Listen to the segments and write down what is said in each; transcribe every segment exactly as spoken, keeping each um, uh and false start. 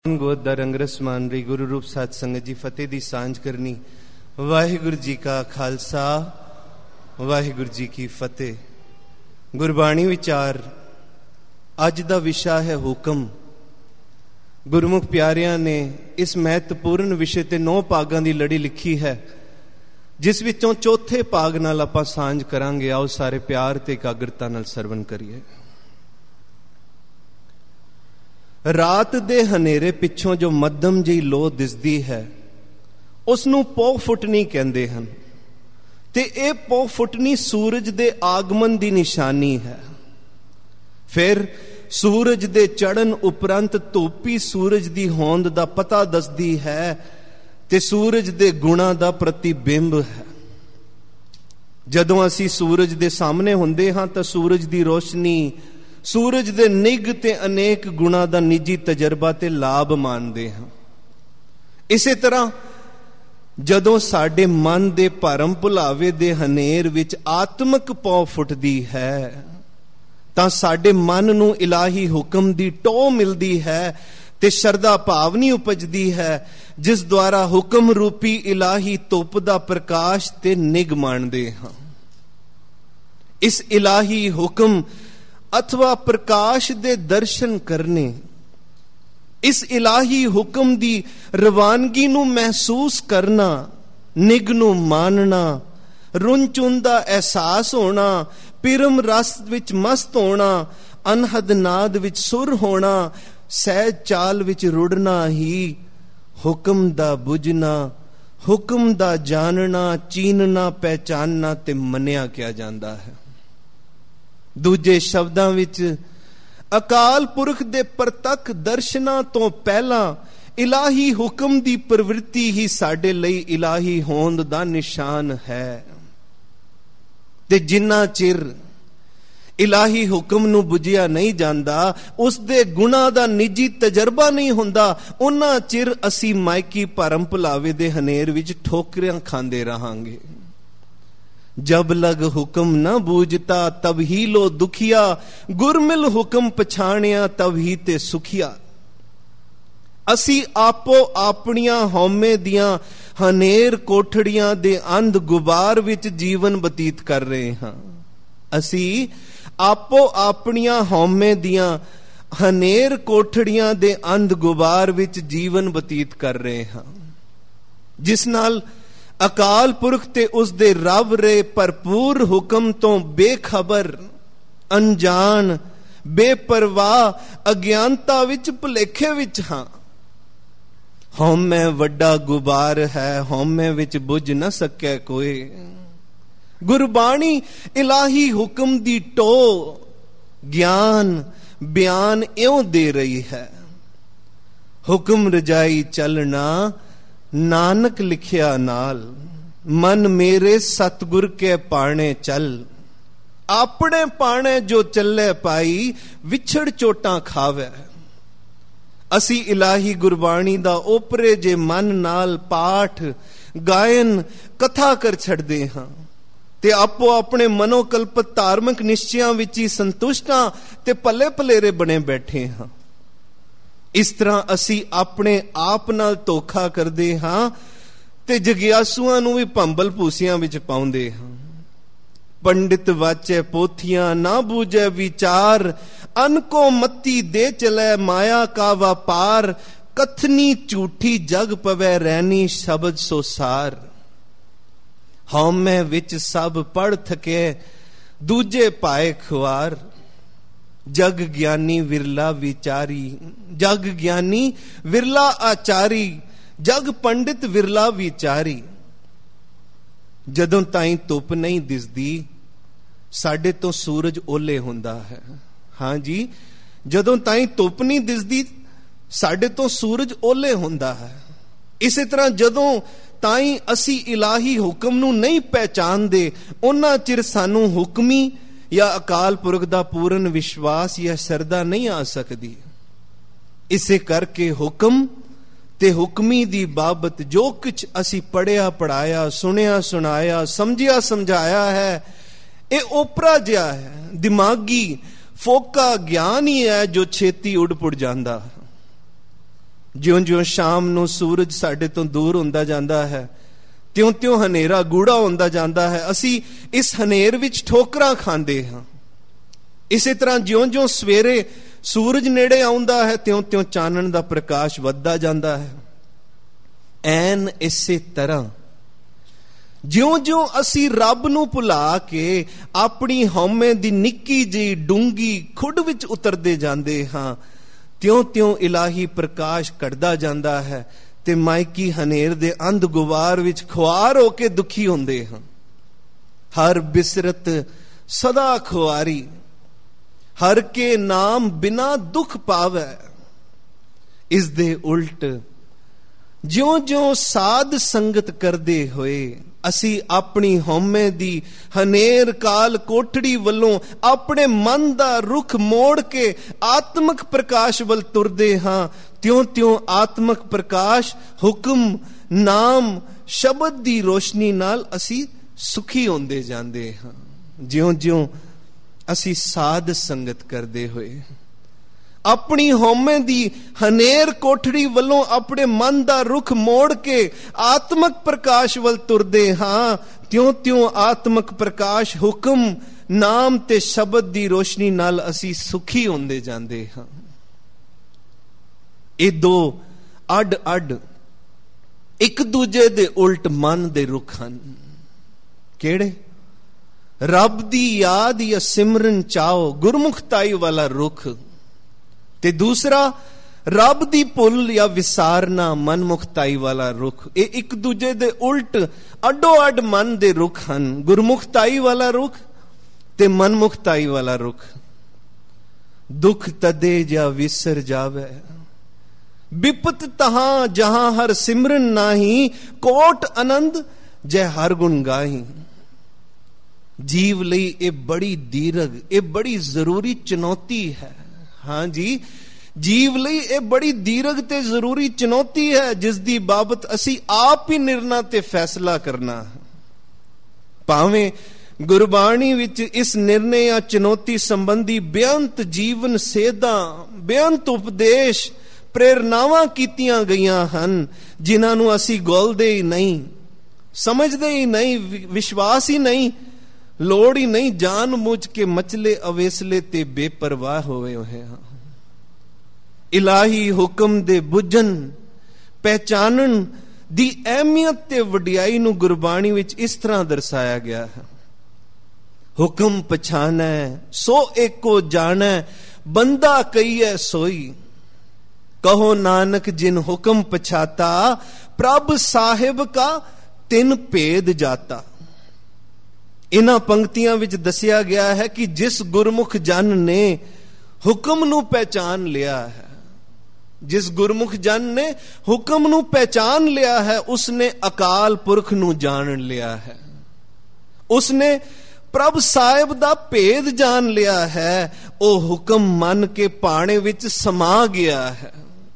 ਗੋਦ ਦਾ ਰੰਗ ਰਸਮਾਨ ਰਹੀ ਗੁਰੂ ਰੂਪ ਸਾਧ ਸੰਗਤ ਜੀ ਫਤਿਹ ਦੀ ਸਾਂਝ ਕਰਨੀ। ਵਾਹਿਗੁਰੂ ਜੀ ਕਾ ਖਾਲਸਾ ਵਾਹਿਗੁਰੂ ਜੀ ਕੀ ਫਤਿਹ। ਗੁਰਬਾਣੀ ਵਿਚਾਰ ਅੱਜ ਦਾ ਵਿਸ਼ਾ ਹੈ ਹੁਕਮ। ਗੁਰਮੁਖ ਪਿਆਰਿਆਂ ਨੇ ਇਸ ਮਹੱਤਵਪੂਰਨ ਵਿਸ਼ੇ ਤੇ ਨੌ ਭਾਗਾਂ ਦੀ ਲੜੀ ਲਿਖੀ ਹੈ, ਜਿਸ ਵਿੱਚੋਂ ਚੌਥੇ ਭਾਗ ਨਾਲ ਆਪਾਂ ਸਾਂਝ ਕਰਾਂਗੇ। ਆਓ ਸਾਰੇ ਪਿਆਰ ਤੇ ਇਕਾਗਰਤਾ ਨਾਲ ਸਰਵਣ ਕਰੀਏ। ਰਾਤ ਦੇ ਹਨੇਰੇ ਪਿੱਛੋਂ ਜੋ ਮੱਧਮ ਜਿਹੀ ਲੋ ਦਿਸਦੀ ਹੈ, ਉਸ ਨੂੰ ਪੌ ਫੁੱਟਣੀ ਕਹਿੰਦੇ ਹਨ, ਤੇ ਇਹ ਪੌ ਫੁੱਟਣੀ ਸੂਰਜ ਦੇ ਆਗਮਨ ਦੀ ਨਿਸ਼ਾਨੀ ਹੈ। ਫਿਰ ਸੂਰਜ ਦੇ ਚੜ੍ਹਨ ਉਪਰੰਤ ਧੁੱਪੀ ਸੂਰਜ ਦੀ ਹੋਂਦ ਦਾ ਪਤਾ ਦੱਸਦੀ ਹੈ ਤੇ ਸੂਰਜ ਦੇ ਗੁਣਾਂ ਦਾ ਪ੍ਰਤੀਬਿੰਬ ਹੈ। ਜਦੋਂ ਅਸੀਂ ਸੂਰਜ ਦੇ ਸਾਹਮਣੇ ਹੁੰਦੇ ਹਾਂ ਤਾਂ ਸੂਰਜ ਦੀ ਰੋਸ਼ਨੀ, ਸੂਰਜ ਦੇ ਨਿੱਘ ਤੇ ਅਨੇਕ ਗੁਣਾਂ ਦਾ ਨਿੱਜੀ ਤਜਰਬਾ ਤੇ ਲਾਭ ਮਾਣਦੇ ਹਾਂ। ਇਸੇ ਤਰ੍ਹਾਂ ਜਦੋਂ ਸਾਡੇ ਮਨ ਦੇ ਭਰਮ ਭੁਲਾਵੇ ਦੇ ਹਨੇਰ ਵਿੱਚ ਆਤਮਿਕ ਪੌ ਫੁੱਟਦੀ ਹੈ ਤਾਂ ਸਾਡੇ ਮਨ ਨੂੰ ਇਲਾਹੀ ਹੁਕਮ ਦੀ ਟੋਹ ਮਿਲਦੀ ਹੈ ਤੇ ਸ਼ਰਧਾ ਭਾਵਨੀ ਉਪਜਦੀ ਹੈ, ਜਿਸ ਦੁਆਰਾ ਹੁਕਮ ਰੂਪੀ ਇਲਾਹੀ ਧੁੱਪ ਦਾ ਪ੍ਰਕਾਸ਼ ਤੇ ਨਿੱਘ ਮਾਣਦੇ ਹਾਂ। ਇਸ ਇਲਾਹੀ ਹੁਕਮ ਅਥਵਾ ਪ੍ਰਕਾਸ਼ ਦੇ ਦਰਸ਼ਨ ਕਰਨੇ, ਇਸ ਇਲਾਹੀ ਹੁਕਮ ਦੀ ਰਵਾਨਗੀ ਨੂੰ ਮਹਿਸੂਸ ਕਰਨਾ, ਨਿੱਘ ਨੂੰ ਮਾਣਨਾ, ਰੁੰਚੁਨ ਦਾ ਅਹਿਸਾਸ ਹੋਣਾ, ਪਿਰਮ ਰਸ ਵਿੱਚ ਮਸਤ ਹੋਣਾ, ਅਨਹਦ ਨਾਦ ਵਿੱਚ ਸੁਰ ਹੋਣਾ, ਸਹਿਜ ਚਾਲ ਵਿੱਚ ਰੁੜਨਾ ਹੀ ਹੁਕਮ ਦਾ ਬੁਝਣਾ, ਹੁਕਮ ਦਾ ਜਾਣਨਾ, ਚੀਨਣਾ, ਪਹਿਚਾਨਣਾ ਤੇ ਮੰਨਿਆ ਕਿਹਾ ਜਾਂਦਾ ਹੈ। ਦੂਜੇ ਸ਼ਬਦਾਂ ਵਿੱਚ ਅਕਾਲ ਪੁਰਖ ਦੇ ਪ੍ਰਤੱਖ ਦਰਸ਼ਨਾਂ ਤੋਂ ਪਹਿਲਾਂ ਇਲਾਹੀ ਹੁਕਮ ਦੀ ਪ੍ਰਵਿਰਤੀ ਹੀ ਸਾਡੇ ਲਈ ਇਲਾਹੀ ਹੋਂਦ ਦਾ ਨਿਸ਼ਾਨ ਹੈ। ਤੇ ਜਿੰਨਾ ਚਿਰ ਇਲਾਹੀ ਹੁਕਮ ਨੂੰ ਬੁਝਿਆ ਨਹੀਂ ਜਾਂਦਾ, ਉਸ ਦੇ ਗੁਣਾਂ ਦਾ ਨਿੱਜੀ ਤਜਰਬਾ ਨਹੀਂ ਹੁੰਦਾ, ਉਹਨਾਂ ਚਿਰ ਅਸੀਂ ਮਾਇਕੀ ਭਰਮ ਭੁਲਾਵੇ ਦੇ ਹਨੇਰ ਵਿੱਚ ਠੋਕਰਾਂ ਖਾਂਦੇ ਰਹਾਂਗੇ। ਜਬ ਲਗ ਹੁਕਮ ਨਾ ਬੂਝਤਾ ਤਬ ਹੀ ਲੋ ਦੁਖੀਆ, ਗੁਰਮਿਲ ਹੁਕਮ ਪਛਾਣਿਆ ਤਬ ਹੀ ਤੇ ਸੁਖੀਆ। ਅਸੀਂ ਆਪੋ ਆਪਣੀਆਂ ਹਉਮੈ ਦੀਆਂ ਹਨੇਰ ਕੋਠੜੀਆਂ ਦੇ ਅੰਧ ਗੁਬਾਰ ਵਿੱਚ ਜੀਵਨ ਬਤੀਤ ਕਰ ਰਹੇ ਹਾਂ। ਅਸੀਂ ਆਪੋ ਆਪਣੀਆਂ ਹਉਮੈ ਦੀਆਂ ਹਨੇਰ ਕੋਠੜੀਆਂ ਦੇ ਅੰਧ ਗੁਬਾਰ ਵਿੱਚ ਜੀਵਨ ਬਤੀਤ ਕਰ ਰਹੇ ਹਾਂ, ਜਿਸ ਨਾਲ ਅਕਾਲ ਪੁਰਖ ਤੇ ਉਸ ਦੇ ਰੱਬ ਰੇ ਭਰਪੂਰ ਹੁਕਮ ਤੋਂ ਬੇਖਬਰ, ਅਣਜਾਣ, ਬੇਪਰਵਾਹ, ਅਗਿਆਨਤਾ ਵਿੱਚ ਭੁਲੇਖੇ ਵਿੱਚ ਹਾਂ। ਹਉਮੈ ਵੱਡਾ ਗੁਬਾਰ ਹੈ, ਹਉਮੈ ਵਿੱਚ ਬੁਝ ਨਾ ਸਕਿਆ ਕੋਈ। ਗੁਰਬਾਣੀ ਇਲਾਹੀ ਹੁਕਮ ਦੀ ਟੋਹ, ਗਿਆਨ, ਬਿਆਨ ਇਉਂ ਦੇ ਰਹੀ ਹੈ। ਹੁਕਮ ਰਜਾਈ ਚੱਲਣਾ ਨਾਨਕ ਲਿਖਿਆ ਨਾਲ, ਮਨ ਮੇਰੇ ਸਤਿਗੁਰ ਕੇ ਪਾਣੇ ਚੱਲ। ਆਪਣੇ ਪਾਣੇ ਜੋ ਚੱਲੇ ਪਾਈ, ਵਿਛੜ ਚੋਟਾਂ ਖਾਵੇ। ਅਸੀਂ ਇਲਾਹੀ ਗੁਰਬਾਣੀ ਦਾ ਓਪਰੇ ਜੇ ਮਨ ਨਾਲ ਪਾਠ, ਗਾਇਨ, ਕਥਾ ਕਰ ਛੱਡਦੇ ਹਾਂ ਤੇ ਆਪੋ ਆਪਣੇ ਮਨੋਕਲਪਤ ਧਾਰਮਿਕ ਨਿਸ਼ਚਿਆਂ ਵਿੱਚ ਹੀ ਸੰਤੁਸ਼ਟਾਂ ਤੇ ਭਲੇ ਭਲੇਰੇ ਬਣੇ ਬੈਠੇ ਹਾਂ। ਇਸ ਤਰ੍ਹਾਂ ਅਸੀਂ ਆਪਣੇ ਆਪ ਨਾਲ ਧੋਖਾ ਕਰਦੇ ਹਾਂ ਤੇ ਜਗਿਆਸੂਆਂ ਨੂੰ ਵੀ ਭੰਬਲ ਭੂਸੀਆਂ ਵਿੱਚ ਪਾਉਂਦੇ ਹਾਂ। ਪੰਡਿਤ ਵਾਚੈ ਪੋਥੀਆਂ ਨਾ ਬੂਝੈ ਵਿਚਾਰ, ਅਨਕੋ ਮੱਤੀ ਦੇ ਚਲੇ ਮਾਇਆ ਕਾ ਵਪਾਰ। ਕਥਨੀ ਝੂਠੀ ਜਗ ਪਵੈ ਰਹਿਣੀ ਸ਼ਬਦ ਸੋ ਸਾਰ। ਹਉਮੈ ਵਿੱਚ ਸਭ ਪੜ ਥਕੇ ਦੂਜੇ ਪਾਏ ਖੁਆਰ। ਜਗ ਗਿਆਨੀ ਵਿਰਲਾ ਵਿਚਾਰੀ, ਜਗ ਗਿਆਨੀ ਵਿਰਲਾ ਆਚਾਰੀ, ਜਗ ਪੰਡਿਤ ਵਿਰਲਾ ਵਿਚਾਰੀ। ਜਦੋਂ ਤਾਈਂ ਧੁੱਪ ਨਹੀਂ ਦਿਸਦੀ, ਸਾਡੇ ਤੋਂ ਸੂਰਜ ਓਲੇ ਹੁੰਦਾ ਹੈ। ਹਾਂ ਜੀ, ਜਦੋਂ ਤਾਈਂ ਧੁੱਪ ਨਹੀਂ ਦਿਸਦੀ, ਸਾਡੇ ਤੋਂ ਸੂਰਜ ਓਲੇ ਹੁੰਦਾ ਹੈ। ਇਸੇ ਤਰ੍ਹਾਂ ਜਦੋਂ ਤਾਈਂ ਅਸੀਂ ਇਲਾਹੀ ਹੁਕਮ ਨੂੰ ਨਹੀਂ ਪਹਿਚਾਨਦੇ, ਉਹਨਾਂ ਚਿਰ ਸਾਨੂੰ ਹੁਕਮੀ ਜਾਂ ਅਕਾਲ ਪੁਰਖ ਦਾ ਪੂਰਨ ਵਿਸ਼ਵਾਸ ਜਾਂ ਸ਼ਰਧਾ ਨਹੀਂ ਆ ਸਕਦੀ। ਇਸੇ ਕਰਕੇ ਹੁਕਮ ਤੇ ਹੁਕਮੀ ਦੀ ਬਾਬਤ ਜੋ ਕੁਝ ਅਸੀਂ ਪੜਿਆ ਪੜਾਇਆ, ਸੁਣਿਆ ਸੁਣਾਇਆ, ਸਮਝਿਆ ਸਮਝਾਇਆ ਹੈ, ਇਹ ਓਪਰਾ ਜਿਹਾ ਹੈ, ਦਿਮਾਗੀ ਫੋਕਾ ਗਿਆਨ ਹੀ ਹੈ ਜੋ ਛੇਤੀ ਉੱਡ ਪੁੱਡ ਜਾਂਦਾ। ਜਿਉਂ-ਜਿਉਂ ਸ਼ਾਮ ਨੂੰ ਸੂਰਜ ਸਾਡੇ ਤੋਂ ਦੂਰ ਹੁੰਦਾ ਜਾਂਦਾ ਹੈ, ਤਿਉਂ-ਤਿਉਂ ਹਨੇਰਾ ਗੂੜਾ ਹੁੰਦਾ ਜਾਂਦਾ ਹੈ। ਅਸੀਂ ਇਸ ਹਨੇਰ ਵਿੱਚ ਠੋਕਰਾਂ ਖਾਂਦੇ ਹਾਂ। ਇਸੇ ਤਰ੍ਹਾਂ ਜਿਉਂ-ਜਿਉਂ ਸਵੇਰੇ ਸੂਰਜ ਨੇੜੇ ਆਉਂਦਾ ਹੈ, ਤਿਉਂ-ਤਿਉਂ ਚਾਨਣ ਦਾ ਪ੍ਰਕਾਸ਼ ਵੱਧਦਾ ਜਾਂਦਾ ਹੈ। ਐਨ ਇਸੇ ਤਰ੍ਹਾਂ ਜਿਉਂ-ਜਿਉਂ ਅਸੀਂ ਰੱਬ ਨੂੰ ਭੁਲਾ ਕੇ ਆਪਣੀ ਹਉਮੈ ਦੀ ਨਿੱਕੀ ਜਿਹੀ ਡੂੰਗੀ ਖੁੱਡ ਵਿੱਚ ਉਤਰਦੇ ਜਾਂਦੇ ਹਾਂ, ਤਿਉਂ-ਤਿਉਂ ਇਲਾਹੀ ਪ੍ਰਕਾਸ਼ ਘਟਦਾ ਜਾਂਦਾ ਹੈ ਤੇ ਮਾਇਕੀ ਹਨੇਰ ਦੇ ਅੰਧ ਗੁਬਾਰ ਵਿੱਚ ਖੁਆਰ ਹੋ ਕੇ ਦੁਖੀ ਹੁੰਦੇ ਹਾਂ। ਹਰ ਬਿਸਰਤ ਸਦਾ ਖੁਆਰੀ, ਹਰ ਕੇ ਨਾਮ ਬਿਨਾ ਦੁੱਖ ਪਾਵੈ। ਇਸ ਦੇ ਉਲਟ ਜਿਉਂ-ਜਿਉਂ ਸਾਧ ਸੰਗਤ ਕਰਦੇ ਹੋਏ ਅਸੀਂ ਆਪਣੀ ਹਉਮੈ ਦੀ ਹਨੇਰ ਕਾਲ ਕੋਠੜੀ ਵੱਲੋਂ ਆਪਣੇ ਮਨ ਦਾ ਰੁਖ ਮੋੜ ਕੇ ਆਤਮਿਕ ਪ੍ਰਕਾਸ਼ ਵੱਲ ਤੁਰਦੇ ਹਾਂ, ਤਿਉਂ-ਤਿਉਂ ਆਤਮਿਕ ਪ੍ਰਕਾਸ਼, ਹੁਕਮ, ਨਾਮ, ਸ਼ਬਦ ਦੀ ਰੋਸ਼ਨੀ ਨਾਲ ਅਸੀਂ ਸੁਖੀ ਹੁੰਦੇ ਜਾਂਦੇ ਹਾਂ। ਜਿਉਂ-ਜਿਉਂ ਅਸੀਂ ਸਾਧ ਸੰਗਤ ਕਰਦੇ ਹੋਏ ਆਪਣੀ ਹਉਮੈ ਦੀ ਹਨੇਰ ਕੋਠੜੀ ਵੱਲੋਂ ਆਪਣੇ ਮਨ ਦਾ ਰੁਖ ਮੋੜ ਕੇ ਆਤਮਿਕ ਪ੍ਰਕਾਸ਼ ਵੱਲ ਤੁਰਦੇ ਹਾਂ, ਤਿਉਂ-ਤਿਉਂ ਆਤਮਿਕ ਪ੍ਰਕਾਸ਼, ਹੁਕਮ, ਨਾਮ ਤੇ ਸ਼ਬਦ ਦੀ ਰੋਸ਼ਨੀ ਨਾਲ ਅਸੀਂ ਸੁਖੀ ਹੁੰਦੇ ਜਾਂਦੇ ਹਾਂ। ਇਹ ਦੋ ਅੱਡ-ਅੱਡ ਇੱਕ ਦੂਜੇ ਦੇ ਉਲਟ ਮਨ ਦੇ ਰੁਖ ਹਨ। ਕਿਹੜੇ? ਰੱਬ ਦੀ ਯਾਦ ਜਾਂ ਸਿਮਰਨ ਚਾਓ, ਗੁਰਮੁਖਤਾਈ ਵਾਲਾ ਰੁਖ, ਤੇ ਦੂਸਰਾ ਰੱਬ ਦੀ ਭੁੱਲ ਜਾਂ ਵਿਸਾਰਨਾ, ਮਨਮੁਖਤਾਈ ਵਾਲਾ ਰੁਖ। ਇਹ ਇੱਕ ਦੂਜੇ ਦੇ ਉਲਟ ਅੱਡੋ ਅੱਡ ਮਨ ਦੇ ਰੁਖ ਹਨ, ਗੁਰਮੁਖਤਾਈ ਵਾਲਾ ਰੁਖ ਤੇ ਮਨਮੁਖਤਾਈ ਵਾਲਾ ਰੁਖ। ਦੁੱਖ ਤਦੇ ਜਾਂ ਵਿਸਰ ਜਾਵੇ, ਬਿਪਤ ਤਹਾਂ ਜਹਾਂ ਹਰ ਸਿਮਰਨ ਨਾਹੀ, ਕੋਟ ਆਨੰਦ ਜੈ ਹਰ ਗੁਣ ਗਾਹੀ। ਜੀਵ ਲਈ ਇਹ ਬੜੀ ਦੀਰਘ, ਇਹ ਬੜੀ ਜ਼ਰੂਰੀ ਚੁਣੌਤੀ ਹੈ। ਹਾਂ ਜੀ, ਜੀਵ ਲਈ ਇਹ ਬੜੀ ਦੀਰਘ ਤੇ ਜ਼ਰੂਰੀ ਚੁਣੌਤੀ ਹੈ, ਜਿਸ ਦੀ ਬਾਬਤ ਅਸੀਂ ਆਪ ਹੀ ਨਿਰਣਾ ਤੇ ਫੈਸਲਾ ਕਰਨਾ ਹੈ। ਭਾਵੇਂ ਗੁਰਬਾਣੀ ਵਿੱਚ ਇਸ ਨਿਰਣੇ ਜਾਂ ਚੁਣੌਤੀ ਸੰਬੰਧੀ ਬੇਅੰਤ ਜੀਵਨ ਸੇਧਾਂ, ਬੇਅੰਤ ਉਪਦੇਸ਼, ਪ੍ਰੇਰਨਾਵਾਂ ਕੀਤੀਆਂ ਗਈਆਂ ਹਨ, ਜਿਨ੍ਹਾਂ ਨੂੰ ਅਸੀਂ ਗੋਲਦੇ ਹੀ ਨਹੀਂ, ਸਮਝਦੇ ਹੀ ਨਹੀਂ, ਵਿਸ਼ਵਾਸ ਹੀ ਨਹੀਂ, ਲੋੜ ਹੀ ਨਹੀਂ, ਜਾਣ ਮੁੱਝ ਕੇ ਮਚਲੇ ਅਵੇਸਲੇ ਤੇ ਬੇਪਰਵਾਹ ਹੋਏ ਹੋਏ ਹਾਂ। ਇਲਾਹੀ ਹੁਕਮ ਦੇ ਬੁੱਝਣ, ਪਹਿਚਾਨਣ ਦੀ ਅਹਿਮੀਅਤ ਤੇ ਵਡਿਆਈ ਨੂੰ ਗੁਰਬਾਣੀ ਵਿੱਚ ਇਸ ਤਰ੍ਹਾਂ ਦਰਸਾਇਆ ਗਿਆ ਹੈ। ਹੁਕਮ ਪਛਾਨੈ ਸੋ ਏਕੋ ਜਾਣੈ, ਬੰਦਾ ਕਹੀਐ ਸੋਈ। ਕਹੋ ਨਾਨਕ ਜਿਨ ਹੁਕਮ ਪਛਾਤਾ, ਪ੍ਰਭ ਸਾਹਿਬ ਕਾ ਤਿਨ ਭੇਦ ਜਾਤਾ। ਇਹਨਾਂ ਪੰਕਤੀਆਂ ਵਿੱਚ ਦੱਸਿਆ ਗਿਆ ਹੈ ਕਿ ਜਿਸ ਗੁਰਮੁਖ ਜਨ ਨੇ ਹੁਕਮ ਨੂੰ ਪਹਿਚਾਨ ਲਿਆ ਹੈ, ਜਿਸ ਗੁਰਮੁਖ ਜਨ ਨੇ ਹੁਕਮ ਨੂੰ ਪਹਿਚਾਨ ਲਿਆ ਹੈ, ਉਸਨੇ ਅਕਾਲ ਪੁਰਖ ਨੂੰ ਜਾਣ ਲਿਆ ਹੈ, ਉਸਨੇ ਪ੍ਰਭ ਸਾਹਿਬ ਦਾ ਭੇਦ ਜਾਣ ਲਿਆ ਹੈ। ਉਹ ਹੁਕਮ ਮੰਨ ਕੇ ਪਾਣੇ ਵਿੱਚ ਸਮਾ ਗਿਆ ਹੈ।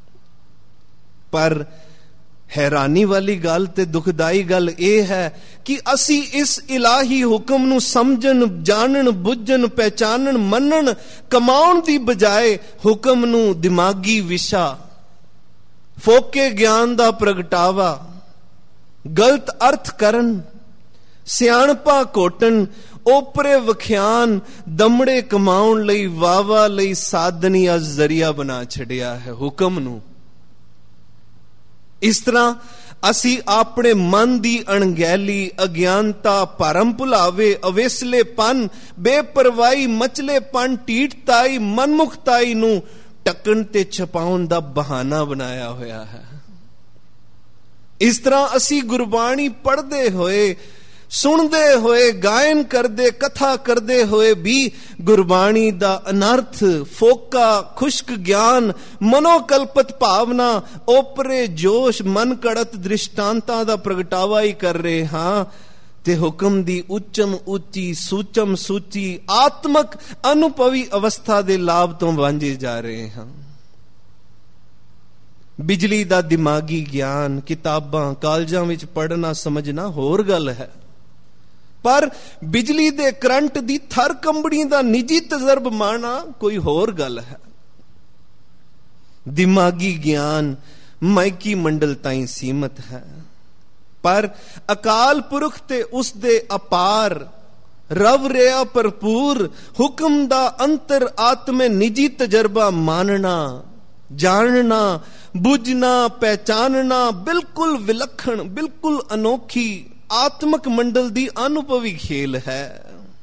ਪਰ ਹੈਰਾਨੀ ਵਾਲੀ ਗੱਲ ਤੇ ਦੁਖਦਾਈ ਗੱਲ ਇਹ ਹੈ ਕਿ ਅਸੀਂ ਇਸ ਇਲਾਹੀ ਹੁਕਮ ਨੂੰ ਸਮਝਣ, ਜਾਣਨ, ਬੁੱਝਣ, ਪਹਿਚਾਨਣ, ਮੰਨਣ, ਕਮਾਉਣ ਦੀ ਬਜਾਏ ਹੁਕਮ ਨੂੰ ਦਿਮਾਗੀ ਵਿਸ਼ਾ, ਫੋਕੇ ਗਿਆਨ ਦਾ ਪ੍ਰਗਟਾਵਾ, ਗਲਤ ਅਰਥ ਕਰਨ, ਸਿਆਣਪਾ ਘੋਟਣ, ਓਪਰੇ ਵਖਿਆਨ, ਦਮੜੇ ਕਮਾਉਣ ਲਈ, ਵਾਵਾ ਲਈ ਸਾਧਨੀ ਜਾਂ ਜ਼ਰੀਆ ਬਣਾ ਛੱਡਿਆ ਹੈ ਹੁਕਮ ਨੂੰ। ਇਸ ਤਰ੍ਹਾਂ ਅਸੀਂ ਆਪਣੇ ਮਨ ਦੀ ਅਣਗਹਿਲੀ, ਅਗਿਆਨਤਾ, ਭਰਮ ਭੁਲਾਵੇ, ਅਵੇਸਲੇਪਨ, ਬੇਪਰਵਾਹੀ, ਮਚਲੇਪਨ, ਢੀਠਤਾਈ, ਮਨਮੁਖਤਾਈ ਨੂੰ ਢੱਕਣ ਤੇ ਛਪਾਉਣ ਦਾ ਬਹਾਨਾ ਬਣਾਇਆ ਹੋਇਆ ਹੈ। ਇਸ ਤਰ੍ਹਾਂ ਅਸੀਂ ਗੁਰਬਾਣੀ ਪੜ੍ਹਦੇ ਹੋਏ, ਸੁਣਦੇ ਹੋਏ, ਗਾਇਨ ਕਰਦੇ, ਕਥਾ ਕਰਦੇ ਹੋਏ ਵੀ ਗੁਰਬਾਣੀ ਦਾ ਅਨਰਥ, ਫੋਕਾ, ਖੁਸ਼ਕ ਗਿਆਨ, ਮਨੋਕਲਪਤ ਭਾਵਨਾ, ਓਪਰੇ ਜੋਸ਼, ਮਨ ਘੜਤ ਦ੍ਰਿਸ਼ਟਾਂਤਾਂ ਦਾ ਪ੍ਰਗਟਾਵਾ ਹੀ ਕਰ ਰਹੇ ਹਾਂ ਤੇ ਹੁਕਮ ਦੀ ਉੱਚਮ ਉੱਚੀ, ਸੂਚਮ ਸੂਚੀ, ਆਤਮਕ ਅਨੁਭਵੀ ਅਵਸਥਾ ਦੇ ਲਾਭ ਤੋਂ ਵਾਂਝੇ ਜਾ ਰਹੇ ਹਾਂ। ਬਿਜਲੀ ਦਾ ਦਿਮਾਗੀ ਗਿਆਨ, ਕਿਤਾਬਾਂ, ਕਾਲਜਾਂ ਵਿੱਚ ਪੜ੍ਹਨਾ, ਸਮਝਣਾ ਹੋਰ ਗੱਲ ਹੈ, ਪਰ ਬਿਜਲੀ ਦੇ ਕਰੰਟ ਦੀ ਥਰ ਕੰਬਣੀ ਦਾ ਨਿੱਜੀ ਤਜਰਬਾ ਮਾਣਨਾ ਕੋਈ ਹੋਰ ਗੱਲ ਹੈ। ਦਿਮਾਗੀ ਗਿਆਨ, ਮਾਇਕੀ ਮੰਡਲ ਤਾਈਂ ਸੀਮਤ ਹੈ। ਪਰ ਅਕਾਲ ਪੁਰਖ ਤੇ ਉਸ ਦੇ ਅਪਾਰ ਰਵ ਰਿਹਾ ਭਰਪੂਰ ਹੁਕਮ ਦਾ ਅੰਤਰ ਆਤਮੇ ਨਿੱਜੀ ਤਜਰਬਾ ਮਾਨਣਾ, ਜਾਣਨਾ, ਬੁੱਝਣਾ, ਪਹਿਚਾਨਣਾ ਬਿਲਕੁਲ ਵਿਲੱਖਣ, ਬਿਲਕੁਲ ਅਨੋਖੀ ਆਤਮਕ ਮੰਡਲ ਦੀ ਅਨੁਭਵੀ ਖੇਲ ਹੈ।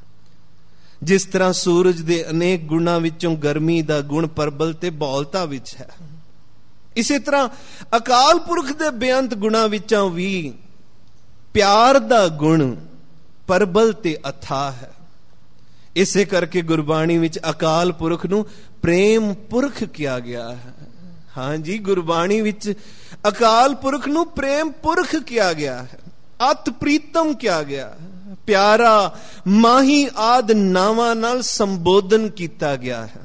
ਜਿਸ ਤਰ੍ਹਾਂ ਸੂਰਜ ਦੇ ਅਨੇਕ ਗੁਣਾਂ ਵਿੱਚੋਂ ਗਰਮੀ ਦਾ ਗੁਣ ਪ੍ਰਬਲ ਤੇ ਬੌਲਤਾ ਵਿੱਚ ਹੈ, ਇਸੇ ਤਰ੍ਹਾਂ ਅਕਾਲ ਪੁਰਖ ਦੇ ਬੇਅੰਤ ਗੁਣਾਂ ਵਿੱਚੋਂ ਵੀ ਪਿਆਰ ਦਾ ਗੁਣ ਪ੍ਰਬਲ ਤੇ ਅਥਾਹ ਹੈ। ਇਸੇ ਕਰਕੇ ਗੁਰਬਾਣੀ ਵਿੱਚ ਅਕਾਲ ਪੁਰਖ ਨੂੰ ਪ੍ਰੇਮ ਪੁਰਖ ਕਿਹਾ ਗਿਆ ਹੈ। ਹਾਂਜੀ, ਗੁਰਬਾਣੀ ਵਿੱਚ ਅਕਾਲ ਪੁਰਖ ਨੂੰ ਪ੍ਰੇਮ ਪੁਰਖ ਕਿਹਾ ਗਿਆ ਹੈ, ਅਤ ਪ੍ਰੀਤਮ ਕਿਹਾ ਗਿਆ ਹੈ, ਪਿਆਰਾ, ਮਾਹੀ ਆਦ ਨਾਵਾਂ ਨਾਲ ਸੰਬੋਧਨ ਕੀਤਾ ਗਿਆ ਹੈ।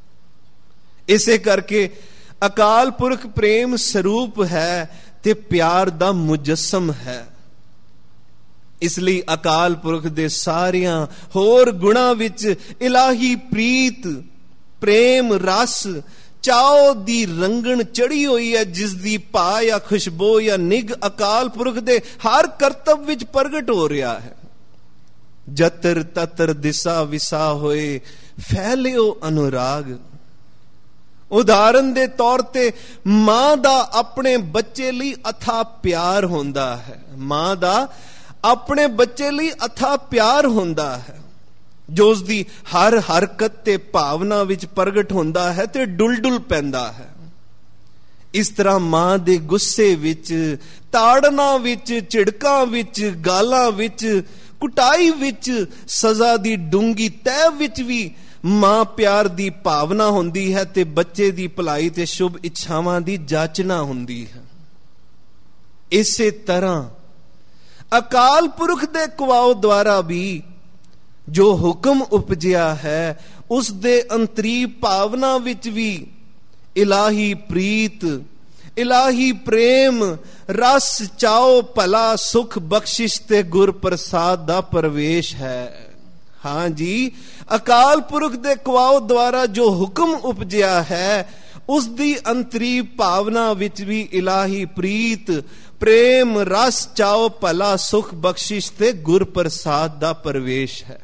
ਇਸੇ ਕਰਕੇ ਅਕਾਲ ਪੁਰਖ ਪ੍ਰੇਮ ਸਰੂਪ ਹੈ ਤੇ ਪਿਆਰ ਦਾ ਮੁਜੱਸਮ ਹੈ। ਇਸ ਲਈ ਅਕਾਲ ਪੁਰਖ ਦੇ ਸਾਰਿਆਂ ਹੋਰ ਗੁਣਾਂ ਵਿੱਚ ਇਲਾਹੀ ਪ੍ਰੀਤ, ਪ੍ਰੇਮ, ਰਸ, ਚਾਓ ਦੀ ਰੰਗਣ ਚੜੀ ਹੋਈ ਹੈ, ਜਿਸ ਦੀ ਭਾ ਜਾਂ ਖੁਸ਼ਬੂ ਜਾਂ ਨਿਗ ਅਕਾਲ ਪੁਰਖ ਦੇ ਹਰ ਕਰਤੱਵ ਵਿੱਚ ਪ੍ਰਗਟ ਹੋ ਰਿਹਾ ਹੈ। ਜਤਰ ਤਤਰ ਦਿਸਾ ਵਿਸਾ ਹੋਏ ਫੈਲਿਓ ਅਨੁਰਾਗ। ਉਦਾਹਰਨ ਦੇ ਤੌਰ ਤੇ ਮਾਂ ਦਾ ਆਪਣੇ ਬੱਚੇ ਲਈ ਅਥਾਹ ਪਿਆਰ ਹੁੰਦਾ ਹੈ। ਮਾਂ ਦਾ ਆਪਣੇ ਬੱਚੇ ਲਈ ਅਥਾਹ ਪਿਆਰ ਹੁੰਦਾ ਹੈ, ਜੋ ਉਸ ਦੀ ਹਰ ਹਰਕਤ ਤੇ ਭਾਵਨਾ ਵਿੱਚ ਪ੍ਰਗਟ ਹੁੰਦਾ ਹੈ ਤੇ ਡੁੱਲ ਡੁੱਲ ਪੈਂਦਾ ਹੈ। ਇਸ ਤਰ੍ਹਾਂ ਮਾਂ ਦੇ ਗੁੱਸੇ ਵਿੱਚ, ਤਾੜਨਾ ਵਿੱਚ, ਝਿੜਕਾਂ ਵਿੱਚ, ਗਾਲਾਂ ਵਿੱਚ, ਕੁਟਾਈ ਵਿੱਚ, ਸਜ਼ਾ ਦੀ ਡੂੰਗੀ ਤਹਿ ਵਿੱਚ ਵੀ ਮਾਂ ਪਿਆਰ ਦੀ ਭਾਵਨਾ ਹੁੰਦੀ ਹੈ ਤੇ ਬੱਚੇ ਦੀ ਭਲਾਈ ਤੇ ਸ਼ੁਭ ਇੱਛਾਵਾਂ ਦੀ ਜਾਚਨਾ ਹੁੰਦੀ ਹੈ। ਇਸੇ ਤਰ੍ਹਾਂ ਅਕਾਲ ਪੁਰਖ ਦੇ ਕੁਵਾਓ ਦੁਆਰਾ ਵੀ ਜੋ ਹੁਕਮ ਉਪਜਿਆ ਹੈ, ਉਸ ਦੇ ਅੰਤਰੀ ਭਾਵਨਾ ਵਿੱਚ ਵੀ ਇਲਾਹੀ ਪ੍ਰੀਤ, ਇਲਾਹੀ ਪ੍ਰੇਮ, ਰਸ, ਚਾਓ, ਭਲਾ, ਸੁਖ, ਬਖਸ਼ਿਸ਼ ਤੇ ਗੁਰ ਪ੍ਰਸਾਦ ਦਾ ਪ੍ਰਵੇਸ਼ ਹੈ। ਹਾਂ ਜੀ, ਅਕਾਲ ਪੁਰਖ ਦੇ ਕੁਵਾਓ ਦੁਆਰਾ ਜੋ ਹੁਕਮ ਉਪਜਿਆ ਹੈ, ਉਸ ਦੀ ਅੰਤਰੀ ਭਾਵਨਾ ਵਿੱਚ ਵੀ ਇਲਾਹੀ ਪ੍ਰੀਤ, ਪ੍ਰੇਮ, ਰਸ, ਚਾਓ, ਭਲਾ, ਸੁਖ, ਬਖਸ਼ਿਸ਼ ਤੇ ਗੁਰ ਪ੍ਰਸਾਦ ਦਾ ਪ੍ਰਵੇਸ਼ ਹੈ।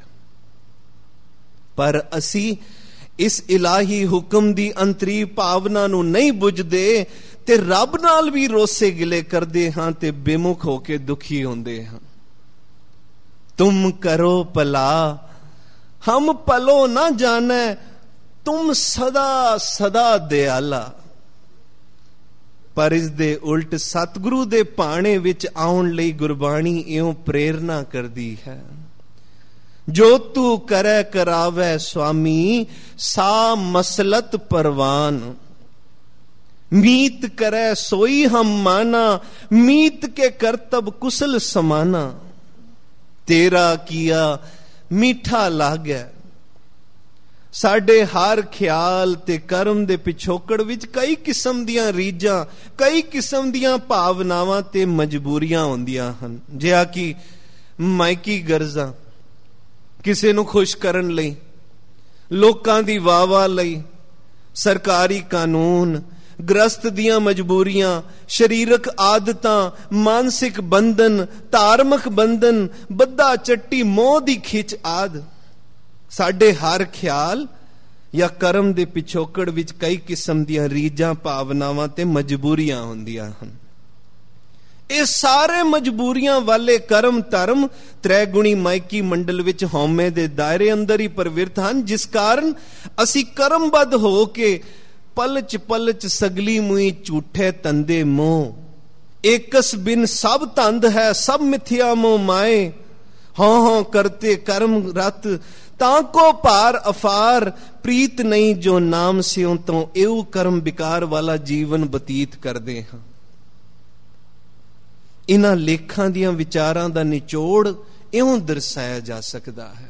ਪਰ ਅਸੀਂ ਇਸ ਇਲਾਹੀ ਹੁਕਮ ਦੀ ਅੰਤਰੀ ਭਾਵਨਾ ਨੂੰ ਨਹੀਂ ਬੁੱਝਦੇ ਤੇ ਰੱਬ ਨਾਲ ਵੀ ਰੋਸੇ ਗਿਲੇ ਕਰਦੇ ਹਾਂ ਤੇ ਬੇਮੁਖ ਹੋ ਕੇ ਦੁਖੀ ਹੁੰਦੇ ਹਾਂ। ਤੁਮ ਕਰੋ ਭਲਾ ਹਮ ਪਲੋ ਨਾ ਜਾਣੈ, ਤੁਮ ਸਦਾ ਸਦਾ ਦਿਆਲਾ। ਪਰ ਇਸ ਦੇ ਉਲਟ ਸਤਿਗੁਰੂ ਦੇ ਭਾਣੇ ਵਿੱਚ ਆਉਣ ਲਈ ਗੁਰਬਾਣੀ ਇਉਂ ਪ੍ਰੇਰਨਾ ਕਰਦੀ ਹੈ। ਜੋ ਤੂੰ ਕਰੈ ਕਰਾਵੈ ਸੁਆਮੀ, ਸਾ ਮਸਲਤ ਪਰਵਾਨ। ਮੀਤ ਕਰੈ ਸੋਈ ਹਮ ਮਾਨਾ, ਮੀਤ ਕੇ ਕਰਤਬ ਕੁਸਲ ਸਮਾਨਾ। ਤੇਰਾ ਕੀਆ ਮੀਠਾ ਲਾਗੈ। ਸਾਡੇ ਹਰ ਖਿਆਲ ਤੇ ਕਰਮ ਦੇ ਪਿਛੋਕੜ ਵਿੱਚ ਕਈ ਕਿਸਮ ਦੀਆਂ ਰੀਝਾਂ, ਕਈ ਕਿਸਮ ਦੀਆਂ ਭਾਵਨਾਵਾਂ ਤੇ ਮਜਬੂਰੀਆਂ ਹੁੰਦੀਆਂ ਹਨ। ਜਿਹਾ ਕਿ ਮਾਇਕੀ ਗਰਜ਼ਾਂ, ਕਿਸੇ ਨੂੰ ਖੁਸ਼ ਕਰਨ ਲਈ, ਲੋਕਾਂ ਦੀ ਵਾਹ-ਵਾਹ ਲਈ, ਸਰਕਾਰੀ ਕਾਨੂੰਨ, ਗ੍ਰਸਤ ਦੀਆਂ ਮਜਬੂਰੀਆਂ, ਸਰੀਰਕ ਆਦਤਾਂ, ਮਾਨਸਿਕ ਬੰਧਨ, ਧਾਰਮਿਕ ਬੰਧਨ, ਬੱਧਾ ਚੱਟੀ ਮੋਹ ਦੀ ਖਿੱਚ ਆਦਿ। ਸਾਡੇ ਹਰ ਖਿਆਲ ਜਾਂ ਕਰਮ ਦੇ ਪਿਛੋਕੜ ਵਿੱਚ ਕਈ ਕਿਸਮ ਦੀਆਂ ਰੀਝਾਂ, ਭਾਵਨਾਵਾਂ ਤੇ ਮਜਬੂਰੀਆਂ ਹੁੰਦੀਆਂ ਹਨ। ਇਹ ਸਾਰੇ ਮਜਬੂਰੀਆਂ ਵਾਲੇ ਕਰਮ ਧਰਮ ਤ੍ਰੈਗੁਣੀ ਮਾਇਕੀ ਮੰਡਲ ਵਿੱਚ ਹਉਮੈ ਦੇ ਦਾਇਰੇ ਅੰਦਰ ਹੀ ਪ੍ਰਵਿਰਤ ਹਨ, ਜਿਸ ਕਾਰਨ ਅਸੀਂ ਕਰਮਬੱਧ ਹੋ ਕੇ ਪਲਚ ਪਲਚ ਸਗਲੀ ਮੁਈ ਝੂਠੇ ਤੰਦੇ ਮੋਹ। ਏਕਸ ਬਿਨ ਸਭ ਤੰਦ ਹੈ, ਸਭ ਮਿਥਿਆ ਮੋਹ ਮਾਏ। ਹਾਂ ਹਾਂ ਕਰਤੇ ਕਰਮ ਰਤ, ਤਾਂ ਕੋ ਭਾਰ ਅਫਾਰ। ਪ੍ਰੀਤ ਨਹੀਂ ਜੋ ਨਾਮ ਸਿਉ ਤੋਂ ਇਹੋ ਕਰਮ ਵਿਕਾਰ ਵਾਲਾ ਜੀਵਨ ਬਤੀਤ ਕਰਦੇ ਹਾਂ। ਇਹਨਾਂ ਲੇਖਾਂ ਦੀਆਂ ਵਿਚਾਰਾਂ ਦਾ ਨਿਚੋੜ ਇਉਂ ਦਰਸਾਇਆ ਜਾ ਸਕਦਾ ਹੈ।